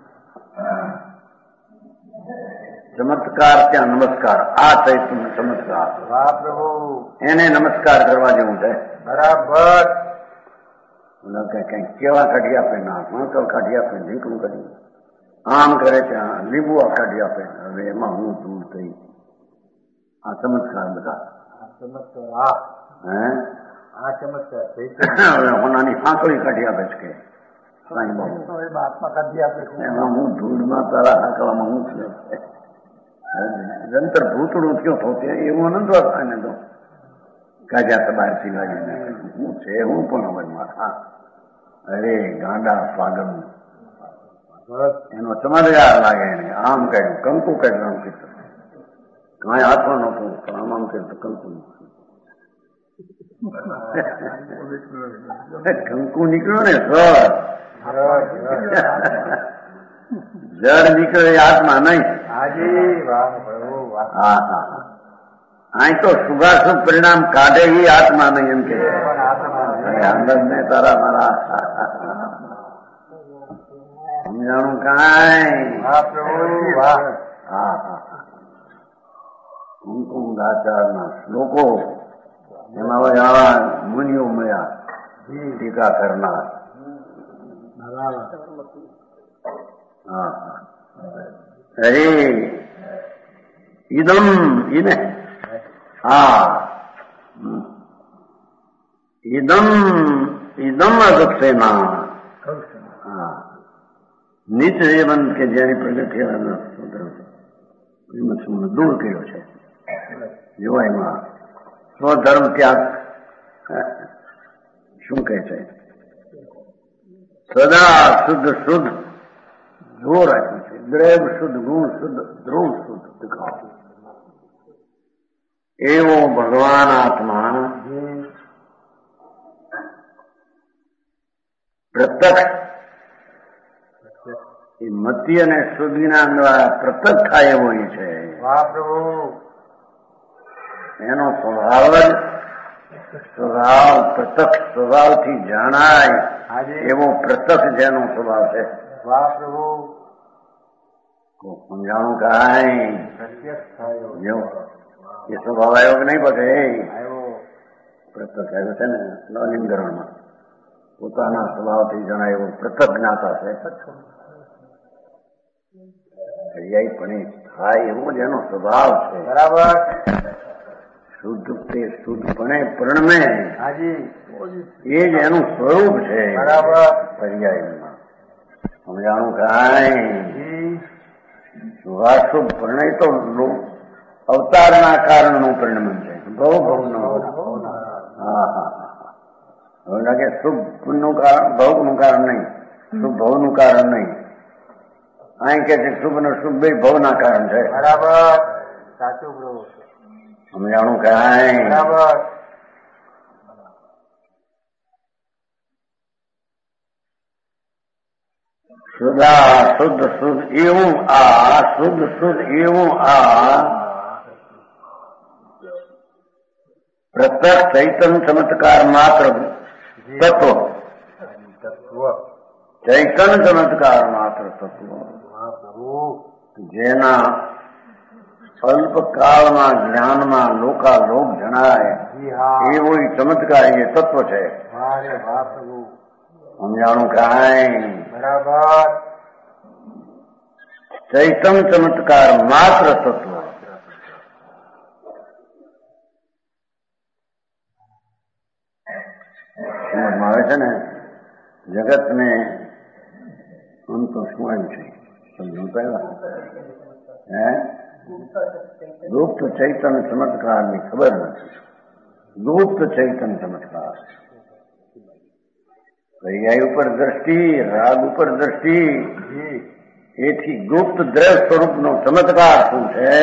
[SPEAKER 1] ચમત્કાર ત્યાં નમસ્કાર. આ ચૈતન્ય ચમત્કાર
[SPEAKER 2] વાહ પ્રભુ
[SPEAKER 1] એને નમસ્કાર કરવા જેવું છે.
[SPEAKER 2] બરાબર
[SPEAKER 1] કઈક કેવા કાઢી આપે ના માકલ કાઢી આપે ઢીકણું કાઢી આમ કરે છે લીંબુ કાઢી આપે. હવે એમાં હું દૂર થઈ આ ચમત્કાર બધા
[SPEAKER 2] ચમત્કાર
[SPEAKER 1] હે
[SPEAKER 2] આ ચમત્કાર
[SPEAKER 1] હવે હોનાની સાંકળી કાઢી આપે છે કે સાંઈ બાબુ
[SPEAKER 2] આત્મા કાઢી આપે
[SPEAKER 1] એમાં હું ધૂળમાં તારા હાંકવામાં હું છું. જંતર ભૂતળું થયો તો ત્યાં એવું અનંત થાય તો કાઢ્યા બહાર સિંગાડીને હું છે હું પણ હવે મારા અરે ગાંડા પાગલ એનો ચમત્કાર લાગે એને. આમ કાઢ્યું કંકુ કાઢ્યું આમ કીધું કાંઈ હાથમાં નહોતું પણ આમ આમ કર્યું કંકુ કંકુ નીકળ્યો ને સર જળ નીકળે એ હાથમાં નહીં. હા હા અહીં તો શુભાશુભ પરિણામ કાઢે એ આત્મા નહીં એમ કે આનંદ ને તારા મારા સમજાણું કાંઈ. હા હા કુમકુમદાચારના શ્લોકો એમાં હવે આવા મુનિઓ મળ્યા ટીકા કરનાર. હા અરે ઇદમ ઇને હા ઇદમ ઇદમ અગક્ષેના હા નીચ જીવન કે જેની પ્રગતિ દૂર કર્યો છે. જોવાયમાં સ્વધર્મ ત્યાગ શું કહે છે સદા શુદ્ધ શુદ્ધ જોર આપ્યું છે. દ્રવ શુદ્ધ ગુણ શુદ્ધ ધ્રુવ શુદ્ધ એવો ભગવાન આત્મા પ્રત્યક્ષ એ મતિ અને શુદ્ધ જ્ઞાન દ્વારા પ્રત્યક્ષ થાય એવો છે. એનો સ્વભાવ જ સ્વભાવ પ્રત્યક્ષ સ્વભાવથી જણાય એવો પ્રત્યક્ષ જેનો સ્વભાવ છે. સમજાણું કાંઈ એ સ્વભાવ આવ્યો કે નહીં પગે પ્રત્યક્ષ આવ્યો છે ને અલિંગરણમાં પોતાના સ્વભાવથી જણાય એવો પ્રત્યક્ષ જ્ઞાતા છે. પર્યાયપણે થાય એવો જ એનો સ્વભાવ છે.
[SPEAKER 2] બરાબર
[SPEAKER 1] શુદ્ધ તે શુદ્ધપણે પ્રણમે એ જ એનું સ્વરૂપ છે.
[SPEAKER 2] બરાબર
[SPEAKER 1] પર્યાયમાં સમજાણું કાંઈ શુભાશુભ પ્રણય તો અવતારના કારણનું પરિણમન છે. બહુ ભવનો હા હા હવે લાગે શુભ નું કારણ ભવનું કારણ નહીં, શુભ ભવનું કારણ નહીં. અહીં કે છે શુભ ને શુભ બે ભવના કારણ છે.
[SPEAKER 2] બરાબર સાચું પ્રભુ
[SPEAKER 1] સમજાણું કાંઈ
[SPEAKER 2] બરાબર
[SPEAKER 1] સુધા શુદ્ધ શુદ્ધ એવું આ શુદ્ધ શુદ્ધ એવું આ પ્રત્યક્ષ ચૈતન્ય ચમત્કાર માત્ર તત્વ ચૈતન ચમત્કાર માત્ર તત્વ જેના અલ્પકાળમાં જ્ઞાનમાં લોકાલોક જણાય એવો ચમત્કાર એ તત્વ છે. સમજાણું કાંઈ
[SPEAKER 2] બરાબર.
[SPEAKER 1] ચૈતન ચમત્કાર માત્ર તત્વ. સમજમાં આવે છે ને જગત ને આમ તો શું એમ છે સમજવું હે ગુપ્ત ચૈતન ચમત્કાર ની ખબર નથી. ગુપ્ત ચૈતન ચમત્કાર પર્યાય ઉપર દ્રષ્ટિ, રાગ ઉપર દ્રષ્ટિ, એથી ગુપ્ત દ્રવ્ય સ્વરૂપનો ચમત્કાર શું છે?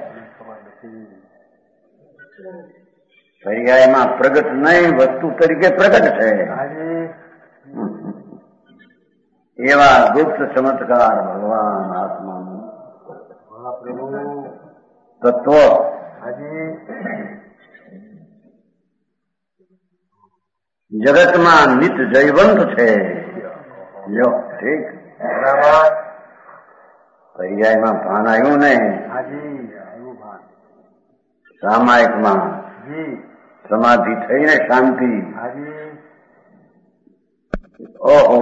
[SPEAKER 1] પર્યાયમાં પ્રગટ નહીં, વસ્તુ તરીકે પ્રગટ છે. એવા ગુપ્ત ચમત્કાર ભગવાન આત્માનું તત્વ જગતમાં નિત જયવંત છે. જો ઠીક પર્યાયમાં ભાન આવ્યું ને, સામાયિકમાં સમાધિ થઈને શાંતિ. ઓહો,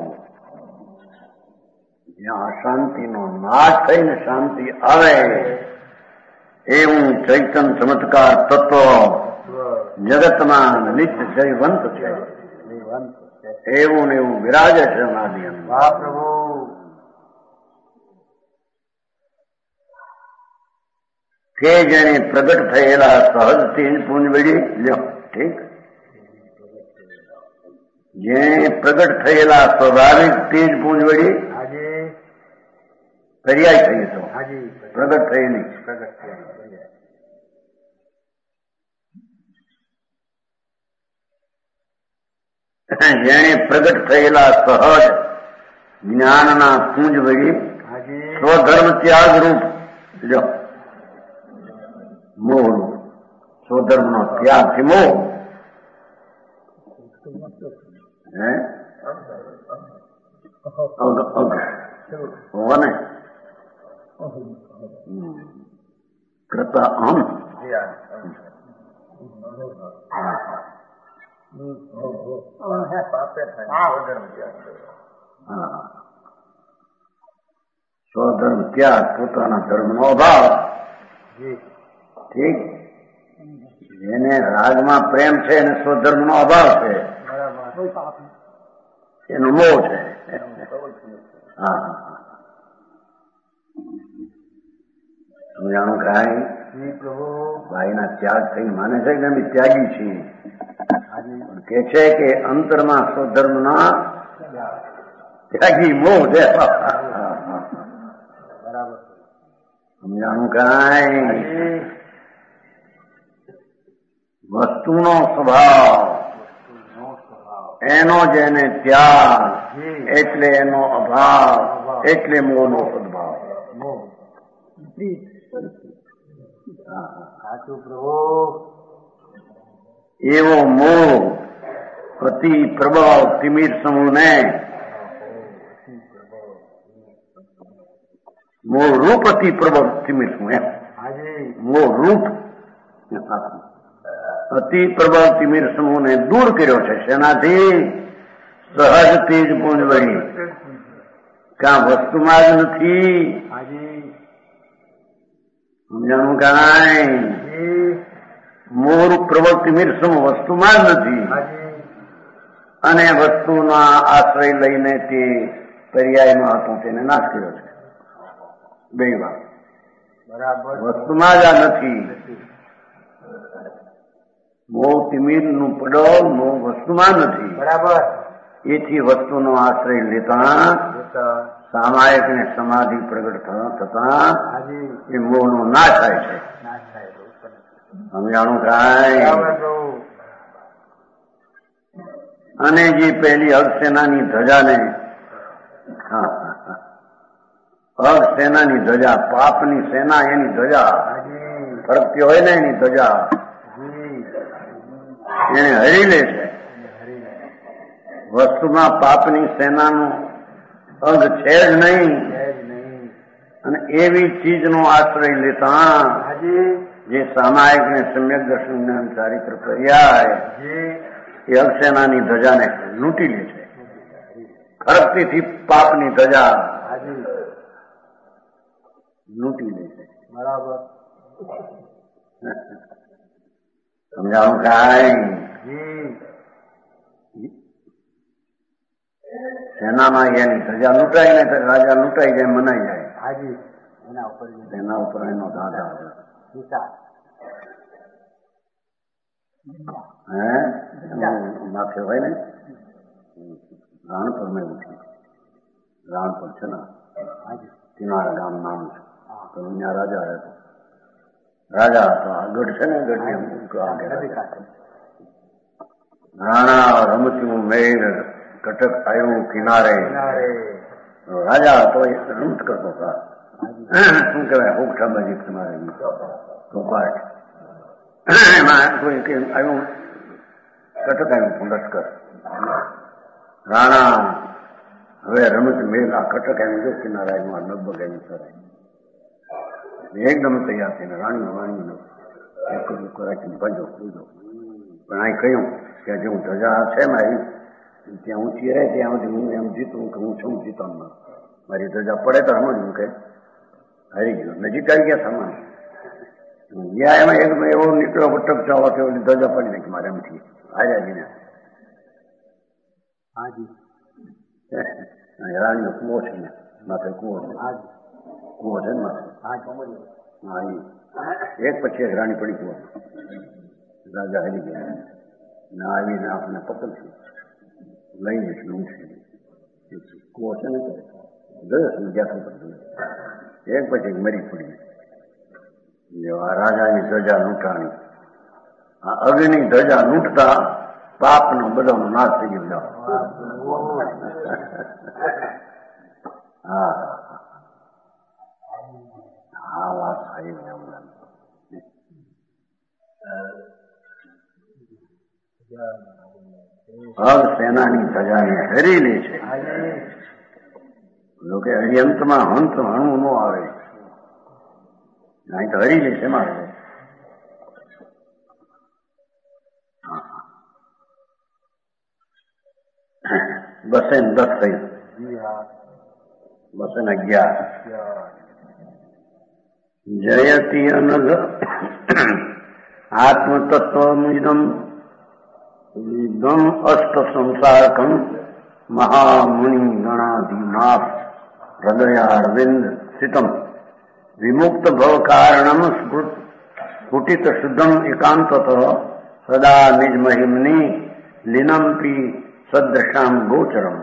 [SPEAKER 1] જ્યાં અશાંતિનો નાશ થઈને શાંતિ આવે એવું ચૈતન ચમત્કાર તત્વ જગતમાં નિત્ય જયવંત છે. એવું ને એવું વિરાજે છે અમારી અંદર. કે જેને પ્રગટ થયેલા સહજ તેજ પૂંજવડી લ્યો ઠીક, જેને પ્રગટ થયેલા સ્વાભાવિક તેજ પૂંજવડી પર્યાય થઈ તો પ્રગટ થયેલી જેને પ્રગટ થયેલા સહજ જ્ઞાનના પૂંજ વળી સ્વધર્મ ત્યાગ રૂપ જો મોહ રૂપ સ્વધર્મ નો ત્યાગ થી મોહ હે હોને કરતા આમ સ્વધર્મ ત્યાગ પોતાના ધર્મ નો અભાવ. ઠીક, જેને રાગમાં પ્રેમ છે એને સ્વધર્મ નો અભાવ છે, એનો મોહ છે. હા સમજાણું કાંઈ? ભાઈના ત્યાગ થઈને માને છે કે અમે ત્યાગી છીએ, કે છે કે અંતરમાં સ્વધર્મના ત્યાગી મોહ છે. સમજાણું કાંઈ? વસ્તુનો સ્વભાવ એનો જેને ત્યાગ એટલે એનો અભાવ, એટલે મોહનો સદભાવ. એવો મોહ અતિ પ્રભાવ તિમિર સમૂહને મોહ રૂપ અતિ પ્રભાવ તિમિર સમૂહ એમ મોહ રૂપ અતિ પ્રભાવ તિમિર સમૂહને દૂર કર્યો છે. શેનાથી? સહજ તેજ પૂંજ વળી. કાં વસ્તુમાં જ નથી. સમજાણું કાંઈ? મોર પ્રવૃત્તિ મિરસમ વસ્તુમાં જ નથી, અને વસ્તુના આશ્રય લઈને તે પર્યાયમાં હતું તેને નાશ કર્યો છે. બે વાત બરાબર. વસ્તુમાં જ આ નથી. મોહ તિમિર નું પડોળ મોહ વસ્તુમાં નથી બરાબર. એથી વસ્તુનો આશ્રય લેતા સામાયિક ને સમાધિ પ્રગટ થતા એ મોહ નો નાશ થાય છે. સમજાણું કાંઈ? અને જે પહેલી અગસેનાની ધજાને અગસેનાની ધજા પાપની સેના એની ધજા ફરકતી હોય ને એની ધજા એને હરી લે છે. વસ્તુમાં પાપની સેનાનું અંગ છે જ નહીં
[SPEAKER 2] છે જ નહીં.
[SPEAKER 1] અને એવી ચીજનો આશ્રય લેતા
[SPEAKER 2] હાજી
[SPEAKER 1] જે સામાયિક ને સમ્યક દર્શન જ્ઞાન ચારિત્ર પર્યાય
[SPEAKER 2] જી
[SPEAKER 1] એ અક્ષેનાની ધજાને લૂંટી લે છે. ખરકતીથી પાપની ધજા
[SPEAKER 2] હાજી
[SPEAKER 1] લૂંટી લે છે.
[SPEAKER 2] બરાબર.
[SPEAKER 1] સમજાવું કાંઈ?
[SPEAKER 2] જી
[SPEAKER 1] સેનામાં એની ધજા લૂંટાય ને તો રાજા લૂંટાઈ જાય, મનાઈ જાય.
[SPEAKER 2] હાજી એના ઉપર
[SPEAKER 1] તેના ઉપર એનો દાદા
[SPEAKER 2] વિચાર
[SPEAKER 1] હે માથે હોય ને રાણપુર મેં ઉઠી. રાણપુર છે ને
[SPEAKER 2] હાજી
[SPEAKER 1] કિનારા ગામ નામ છે. તો અહીંયા રાજા હતો. રાજા હતો આ ગઢ છે ને ગઢ રાણા રમતું મેર કટક આવ્યું કિનારે. રાજા હતો એ રમત કરતો હતા. શું કહેવાય હોગઠાબાજી તમારે કપાટ એમાં કોઈ આવ્યું કટક આવ્યું લશ્કર. રાણા હવે રમત મેઘ આ કટક આવી જો કિનારે આવ્યું આ લગભગ આવી સરાય એકદમ તૈયાર થઈને રાણી વાણી એક રાખીને ભજો પૂજો. પણ અહીં કહ્યું કે જે હું ધજા છે મારી ત્યાં ઊંચી રહે ત્યાં સુધી હું એમ જીતું કે હું છું જીતવાનું. મારી ધજા પડે તો સમજવું કે હારી ગયો. નજીક આવી ગયા સામાન જ્યાં એમાં એક એવો નીકળ્યો વટક જવા કે ઓલી ધજા પડી નાખી મારે એમથી હાર્યા જઈને.
[SPEAKER 2] હાજી
[SPEAKER 1] રાણીનો કુવો છે ને માથે કુવો છે.
[SPEAKER 2] હાજી
[SPEAKER 1] કુવો છે ને માથે. હા એક પછી એક રાણી પડી કુવો. રાજા હારી ગયા ના આવીને આપણને પકડશું લઈ જઈશું ઊંચી કુવો છે ને જોયો જ્યાં પકડતું એક પછી એક મરી પડી. આ રાજાની ધજા લૂંટાણી. આ અગ્નિ ધજા લૂંટતા પાપનો બધાનો નાશ થઈ ગયો. હા હા વાત સારી હવે સેનાની ધજાને હરી લે છે. લોકો હરિયંતમાં હંત હણવું ન આવે. અહીં તો હરી લે છે મારે. બસે ને દસ થઈ બસે ને અગિયાર. જયતી અનઘ આત્મતત્વમિદમ વિદમ અષ્ટ સંસારકમ મહામુનિ ગણાધિનાથ હૃદયારવિંદ સ્થિતમ વિમુક્ત ભવ કારણમ સ્ફુટિત શુદ્ધમ એકાંતત સદા નિજ મહિમની લીનમપી સદૃશામ ગોચરમ.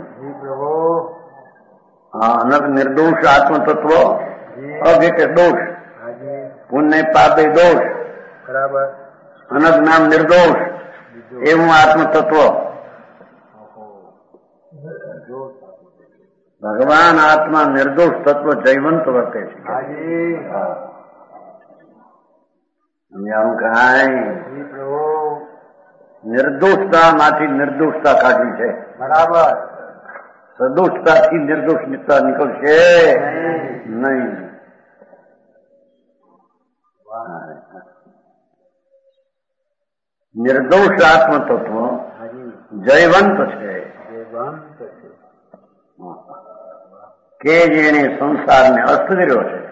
[SPEAKER 1] આ અનગ નિર્દોષ આત્મતત્વ. અગ એટલે દોષ, પુણ્ય પાપે દોષ.
[SPEAKER 2] બરાબર.
[SPEAKER 1] અનગ નામ નિર્દોષ એવું આત્મતત્વ. ભગવાન આત્મા નિર્દોષ તત્વ જૈવંત વર્તે છે. સમજાવું કાંઈ? નિર્દોષતા માંથી નિર્દોષતા કાઢવી છે.
[SPEAKER 2] બરાબર.
[SPEAKER 1] સદોષતાથી નિર્દોષતા નીકળશે નહીં. નિર્દોષ આત્મ તત્વ જયવંત છે કે જેને સંસારને અસ્ત કર્યો છે.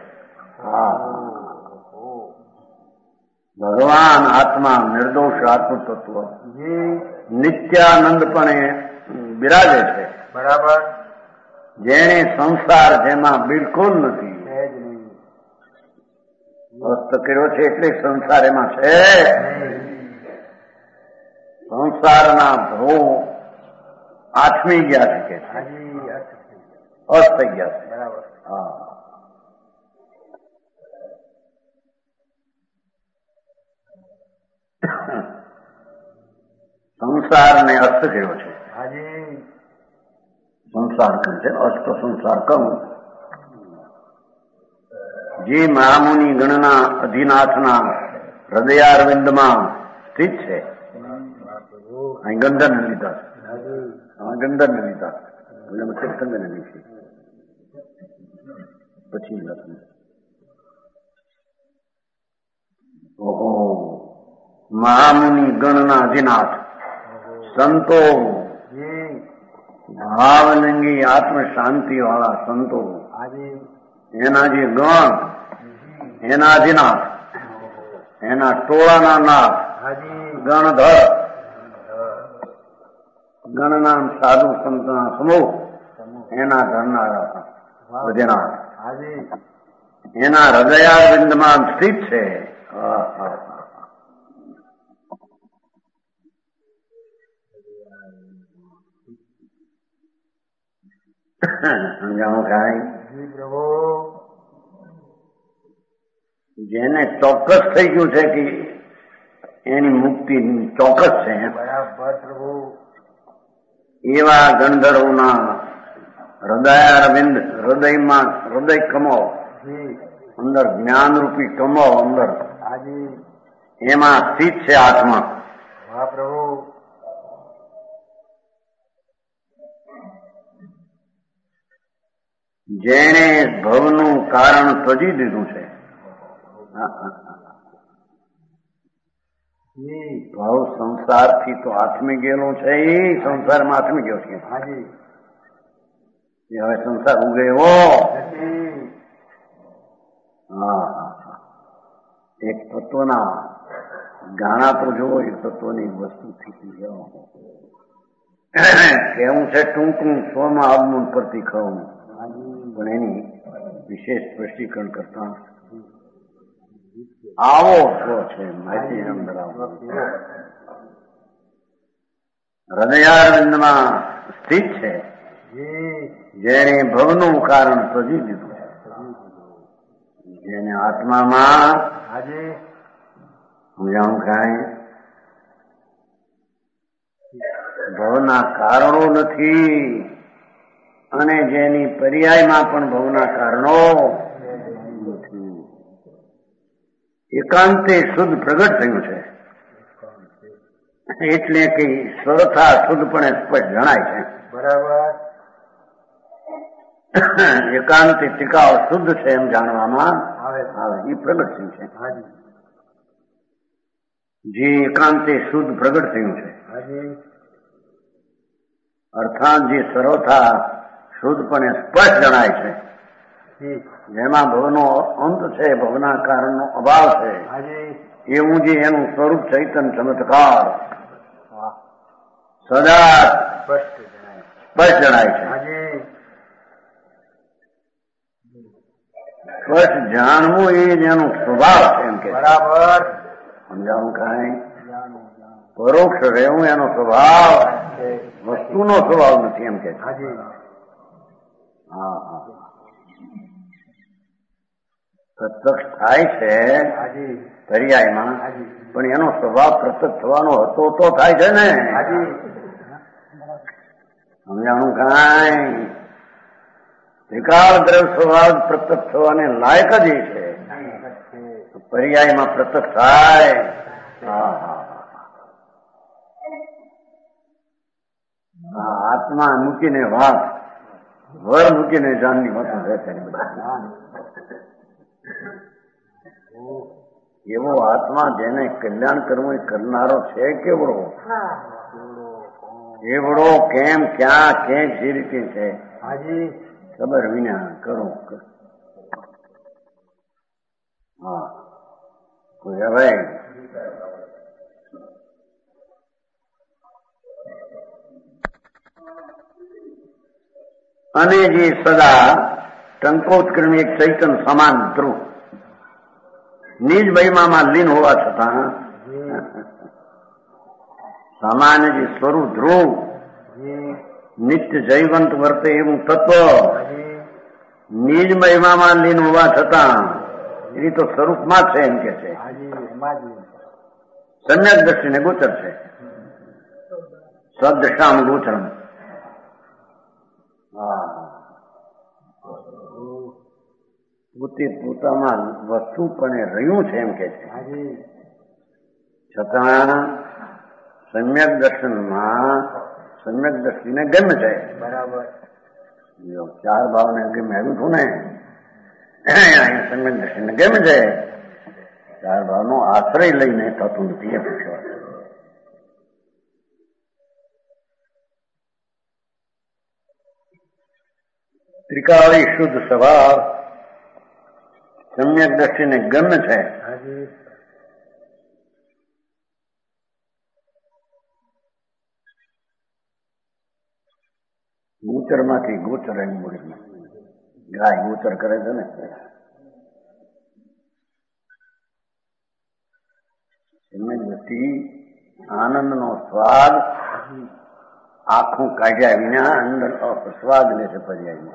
[SPEAKER 1] ભગવાન આત્મા નિર્દોષ આત્મ તત્વ નિત્યાનંદપણે બિરાજે છે.
[SPEAKER 2] બરાબર.
[SPEAKER 1] જેને સંસાર જેમાં બિલકુલ નથી અસ્ત કર્યો છે એટલે સંસાર એમાં છે. સંસારના ભવો આઠમી ગયા છે કે અસ્ત થઈ ગયા છે.
[SPEAKER 2] બરાબર.
[SPEAKER 1] હા સંસારને અસ્ત કર્યો છે. સંસાર કમ છે અસ્ત સંસાર કમ. જે મહામુનિ ગણના અધિનાથના હૃદયારવિંદમાં સ્થિત છે. અહીં ગંધન લીધા ગંધન લીધા તીર્થંગન લીધી પછી લખ્યું. ઓહો, મહામુનિ ગણના અધિનાથ સંતો, ભાવલિંગી આત્મ શાંતિ વાળા સંતો, એના જે ગણ, એના અધિનાથ, એના ટોળાના નાથ, ગણધર, ગણના સાધુ સંતના સમૂહ, એના ધરનારા અધિનાથ, એના હૃદયારવિંદમાં સ્થિત છે. સમજાણું કાંઈ? જેને ચોક્કસ થઈ ગયું છે કે એની મુક્તિ ચોક્કસ છે, એવા ગંધર્વોના હૃદયારવિંદ, હૃદયમાં હૃદય કમો, અંદર જ્ઞાનરૂપી કમો, અંદર એમાં સ્થિત છે આત્મા. જેણે ભવનું કારણ ત્યજી દીધું છે. ભાવ સંસારથી તો આત્મી ગયેલો છે, એ સંસારમાં આત્મી ગયો છે. હવે સંસાર ઉગે એવો. હા, એક તત્વના ગાણા તો જોવો, એક તત્વની વસ્તુથી ગયો. કેવું છે ટૂંકું સ્વમાં અવમૂન પરથી ખવું, પણ એની વિશેષ સ્પષ્ટીકરણ કરતા આવો સ્વ છે, માહિતી અંદર આવો. હૃદયારવિંદમાં સ્થિત છે, જેને ભવનું કારણ ત્યજી દીધું છે. જેને આત્મામાં સમજાણું કાંઈ? ભવના કારણો નથી, અને જેની પર્યાયમાં પણ ભવના કારણો નથી. એકાંતે શુદ્ધ પ્રગટ થયું છે, એટલે કે સ્વરથા શુદ્ધપણે સ્પષ્ટ જણાય છે. બરાબર. એકાંતે ટીકાઓ શુદ્ધ છે એમ જાણવામાં આવે, એ પ્રગટ થયું છે. જે એકાંતે શુદ્ધ પ્રગટ થયું છે, અર્થાત જે સર્વથા શુદ્ધપણે સ્પષ્ટ જણાય છે, જેમાં ભવનો અંત છે, ભવના કારણનો અભાવ છે, એવું જે એનું સ્વરૂપ ચૈતન ચમત્કાર સદા સ્પષ્ટ જણાય છે. સ્પષ્ટ જાણવું એ જ એનો સ્વભાવ છે એમ કે. બરાબર. સમજાવું કાંઈ? પરોક્ષ રહેવું એનો સ્વભાવ, વસ્તુનો સ્વભાવ નથી એમ કે. હા હા, પ્રત્યક્ષ થાય છે પર્યાયમાં, પણ એનો સ્વભાવ પ્રત્યક્ષ થવાનો હતો તો થાય છે ને. સમજાણું કાંઈ? ત્રિકાળ દ્રવ સ્વભાવ પ્રત્યક્ષ થવાને લાયક જ એ છે, પર્યાયમાં પ્રત્યક્ષ થાય. હા હા, આત્મા મૂકીને વાત, વર મૂકીને જાનની વાત રહેશે. એવો આત્મા જેને કલ્યાણ કરવું એ કરનારો છે કેવડો, એવડો કેમ, ક્યાં, ક્યાં, જે રીતે છે ખબર વિના કરો. હા, કોઈ હવે અને જે સદા ટંકોત્કર્મી એક ચૈતન સમાન ધ્રુવ નિજ મહિમામાં લીન હોવા છતાં સામાન્ય જે સ્વરૂપ ધ્રુવ નિત્ય જૈવંત વર્તે એવું તત્વ નિજ મહિમામાં લીન હોવા છતાં એ તો સ્વરૂપમાં છે એમ કે છે. સમ્યક દ્રષ્ટિને ગોચર છે. સદશામ ગોચરમ. પોતે પોતામાં વસ્તુપણે રહ્યું છે એમ કે છે, છતાં સમ્યક દર્શનમાં સમ્યક દ્રષ્ટિને ગમ્ય છે. બરાબર. ચાર ભાવને ગમે આવ્યું હતું ને, સમ્યક દ્રષ્ટિને કેમ છે ચાર ભાવનો આશ્રય લઈને થતું નથી એ પૂછવા. ત્રિકાળી શુદ્ધ સ્વભાવ સમ્યક દ્રષ્ટિને ગમ્ય છે. ગોચર માંથી ગોચર એમ મૂળમાં ગાય ગોચર કરે છે ને સમ્યક દ્રષ્ટિ આનંદ નો સ્વાદ આખું કાઢ્યા વિના અંદર સ્વાદ લે છે પર્યાય.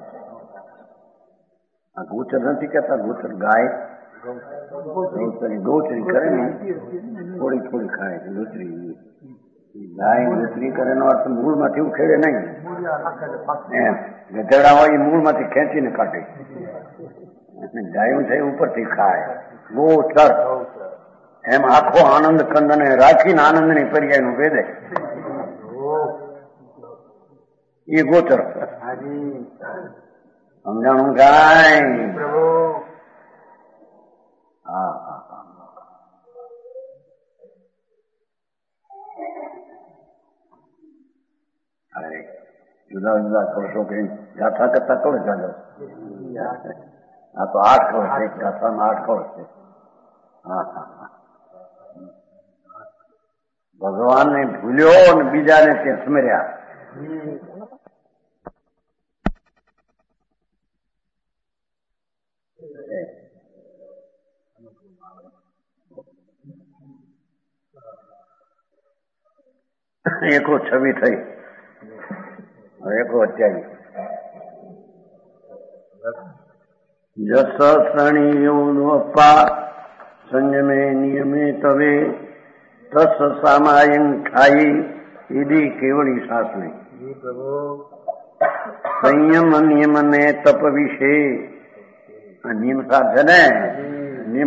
[SPEAKER 1] આ ગોચર નથી કહેતા, ગોચર ગાય ગોચરી ગોચરી કરે ને થોડી થોડી ખાય છે ગોચરી. ગાય ગોચરી કરે એનો અર્થ મૂળ માંથી ઉખેડે નહીં. એમ ગધેડા હોય એ મૂળ માંથી ખેંચીને કાઢે. ગાયું છે ઉપરથી ખાય ગોચર. એમ આખો આનંદ કંદને રાખીને આનંદ ની પર્યાય નું ભેદે એ ગોચર. સમજાણું ગાય. હા હા અરે જુદા જુદા કળશો કે ગાથા કરતા કળશ જાજો. આ તો આઠ કળશ છે, ગાથામાં આઠ કળશ છે. હા હા હા ભગવાનને ભૂલ્યો અને બીજાને ત્યાં સ્મર્યા. એકો છવી થઈ, એકો અત્યાવી. જસ શ્રણીયોપા સંયમે નિયમે તવે તસ સામાયં ખાઈ ઈદી કેવળી શાસની. સંયમ નિયમ ને તપ વિશે નિયમ સાથે ને નિયમ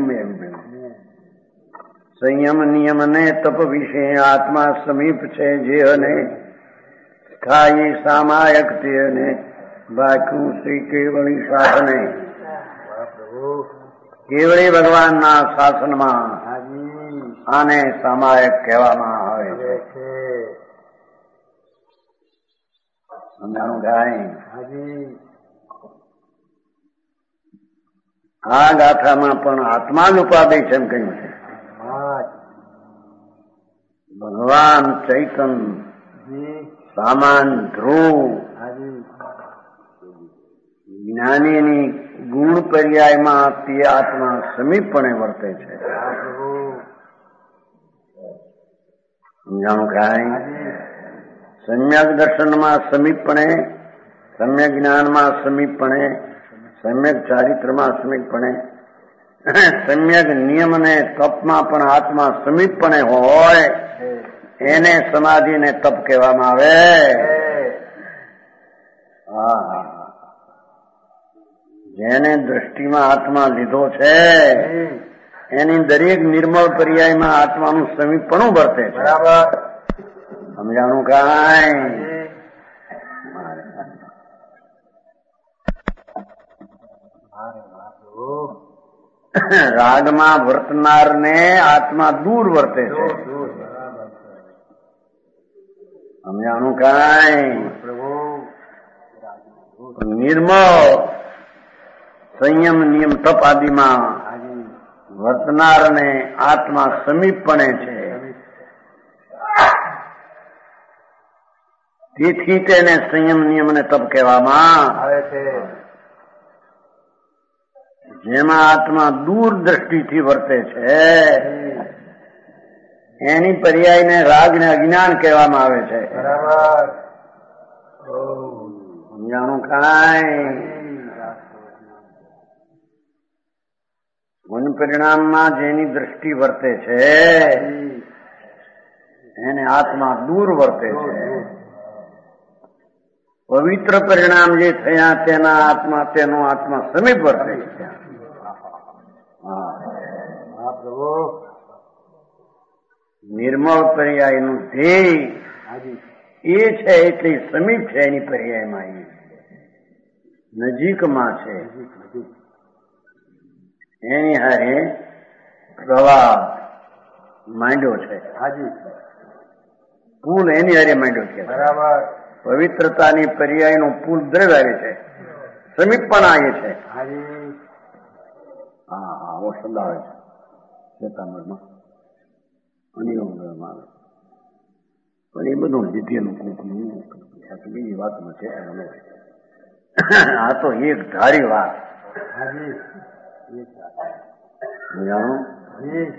[SPEAKER 1] સંયમ નિયમ ને તપ વિશે આત્મા સમીપ છે જે અને સ્થાયી સામાયક તે અને બાકી શ્રી કેવળી શાસને. કેવળી ભગવાનના શાસનમાં આને સામાયક કહેવામાં આવે છે. સમજાણું ગાય. આ ગાથામાં પણ આત્મા જ ઉપાધિ છે એમ કહ્યું છે. ભગવાન ચૈતન સામાન ધ્રુવ જ્ઞાનીની ગુણ પર્યાયમાં તે આત્મા સમીપપણે વર્તે છે. સમજાણું કાંઈ. સમ્યક દર્શનમાં સમીપપણે, સમ્યક જ્ઞાનમાં સમીપપણે, સમ્યક ચારિત્રમાં સમીપપણે, સમ્યક નિયમ ને તપમાં પણ આત્મા સમીપપણે હોય એને સમાધિ ને તપ કહેવામાં આવે. હા જેને દ્રષ્ટિમાં આત્મા લીધો છે એની દરેક નિર્મળ પર્યાયમાં આત્માનું સમીપપણું વર્તે છે. બરાબર સમજાણું કાંઈ. રાગમાં વર્તનાર ને આત્મા દૂર વર્તે છે. સમજાણું કાંઈ. નિર્મળ સંયમ નિયમ તપ આદિમાં વર્તનાર ને આત્મા સમીપપણે છે. તેથી તેને સંયમ નિયમ ને તપ કહેવામાં આવે છે. જેમાં આત્મા દૂર દ્રષ્ટિથી વર્તે છે એની પર્યાયને રાગ ને અજ્ઞાન કહેવામાં આવે છે. બરાબર સમજાણું કાંઈ. ગુણ પરિણામમાં જેની દ્રષ્ટિ વર્તે છે એને આત્મા દૂર વર્તે છે. પવિત્ર પરિણામ જે થયા તેના આત્મા તેનો આત્મા સમીપ વર્તે છે. નિર્મળ પર્યાયનું ધ્યેય એ છે એટલે સમીપ છે. એની પર્યાયમાં નજીકમાં છે એની હારે પ્રવાહ માંડ્યો છે.
[SPEAKER 2] હાજી
[SPEAKER 1] પુલ એની હારે માંડ્યો છે.
[SPEAKER 2] બરાબર.
[SPEAKER 1] પવિત્રતાની પર્યાયનો પુલ દ્રવ્ય છે, સમીપ પણ આવે છે.
[SPEAKER 2] હાજી
[SPEAKER 1] હા હા આવો શબ્દ આવે છે શ્વેતાંબરમાં, અનિયોગમાં આવે. પણ એ બધું લીધેલું કોકનું બીજી વાતમાં છે. આ તો એક ધારી વાત.
[SPEAKER 2] હાજી
[SPEAKER 1] જાણો
[SPEAKER 2] જી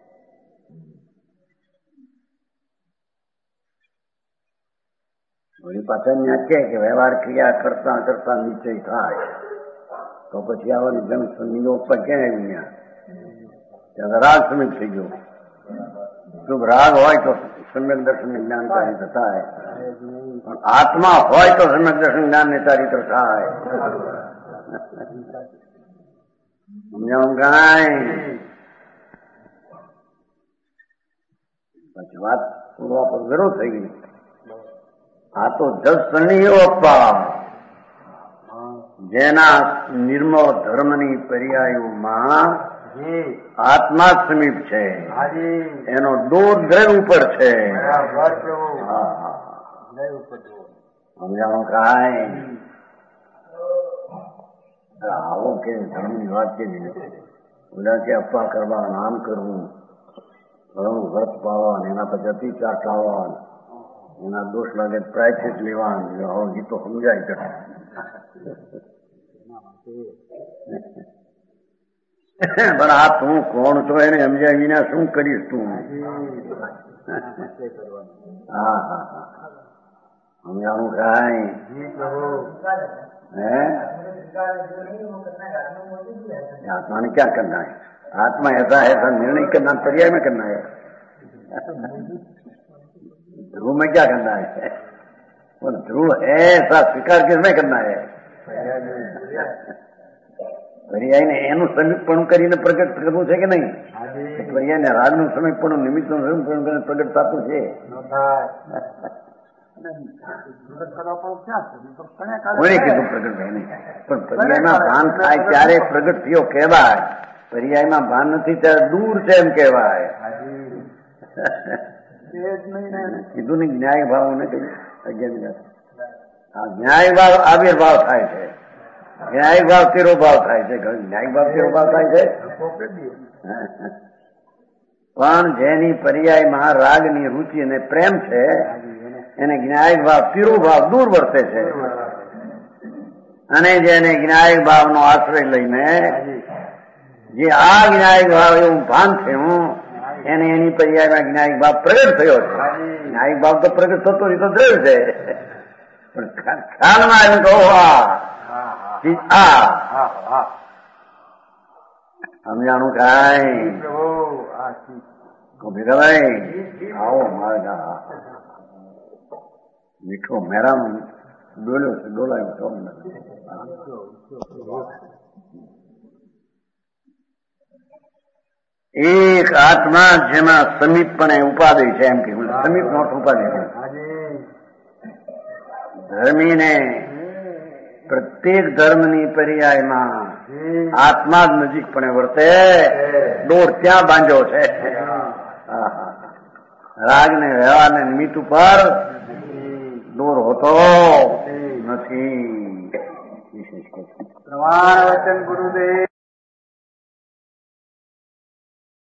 [SPEAKER 1] વળી પાછા ત્યાં કહે કે વ્યવહાર ક્રિયા કરતા કરતા નિશ્ચય થાય તો પછી આવવાની જન સંયોગ પર ક્યાં આવી ત્યાં ત્યાં રાગ સમીપ થઈ ગયો. શુભ રાગ હોય તો સમ્યક દર્શન જ્ઞાન ચારિત્ર થાય, પણ આત્મા હોય તો સમ્યક દર્શન જ્ઞાન ને ચારિત્ર થાય. સમજાવું કાંઈ? પછી વાત પૂરવા પર જરૂર થઈ ગઈ. આ તો જસ સણીઓ અપા જેના નિર્મળ ધર્મની પર્યાયોમાં આત્મા જ સમીપ છે, એનો દૂર દ્રવ ઉપર છે. સમજાણો કાંઈ? આવો કે ધર્મની વાત કેવી નથી. બધા કે અપા કરવા, નામ કરવું, ઘણું વ્રત પાળવા, એના પછી અતિચાર ટાળવા, એના દોષ લાગે પ્રાયશ્ચિત લેવાનું, એ તો સમજાય છે. પણ આ તું કોણ છો એને સમજાય વિના શું કરીશ તું? હા હા હા સમજાણું કાંઈ? હે आत्मा ने क्या करना है? आत्मा ऐसा ऐसा निर्णय करना पर्याय में करना है, ध्रुव में क्या करना है? वो ध्रुव है ऐसा स्वीकार किसमें करना है? पर्याय ने એનું સમીપપણું કરીને પ્રગટ કરવું છે કે નહીં? પર્યાય ને રાગનું સમીપપણું નિમિત્તનું સમીપપણું કરીને પ્રગટ થતું છે. કોને કીધું પ્રગટ થાય નહીં? પણ પર્યાયમાં ભાન થાય ત્યારે પ્રગટ થયો કહેવાય, પર્યાયમાં ભાન નથી ત્યારે દૂર છે એમ કહેવાય. કીધું નહીં ન્યાય ભાવ ને કહ્યું અગિયાર. આ ન્યાય ભાવ આવિર્ભાવ થાય છે, ન્યાય ભાવ તિરોભાવ થાય છે. ન્યાય ભાવ તિરોભાવ થાય છે, પણ જેની પર્યાયમાં રાગની રુચિ અને પ્રેમ છે એને જ્ઞાયક ભાવ તિરોભાવ દૂર વર્તે છે. અને જેને જ્ઞાયક ભાવનો આશ્રય લઈને જે આ જ્ઞાયક ભાવ એવું ભાન થયું એને એની પર્યાયમાં જ્ઞાયક ભાવ પ્રગટ થયો છે. જ્ઞાયક ભાવ તો પ્રગટ થતો એ તો દ્રવ છે, પણ ખ્યાલમાં એમ કહો આ સમજાણું કાંઈ? ભેગા ભાઈ આવો મારા મીઠો મેરામ ડોલ્યો છે, ડોલાયો છો. એક આત્મા જેમાં સમીપપણે ઉપાધિ છે એમ કે સમીપ નોટ ઉપાધિ છે. ધર્મીને પ્રત્યેક ધર્મની પર્યાયમાં આત્મા જ નજીકપણે વર્તે, દોર ત્યાં બાંધ્યો છે. રાગ ને વ્યવહાર ને નિમિત્ત ઉપર દૂર હોતો નથી. વિશેષ પ્રમાણ વચન ગુરુદેવ.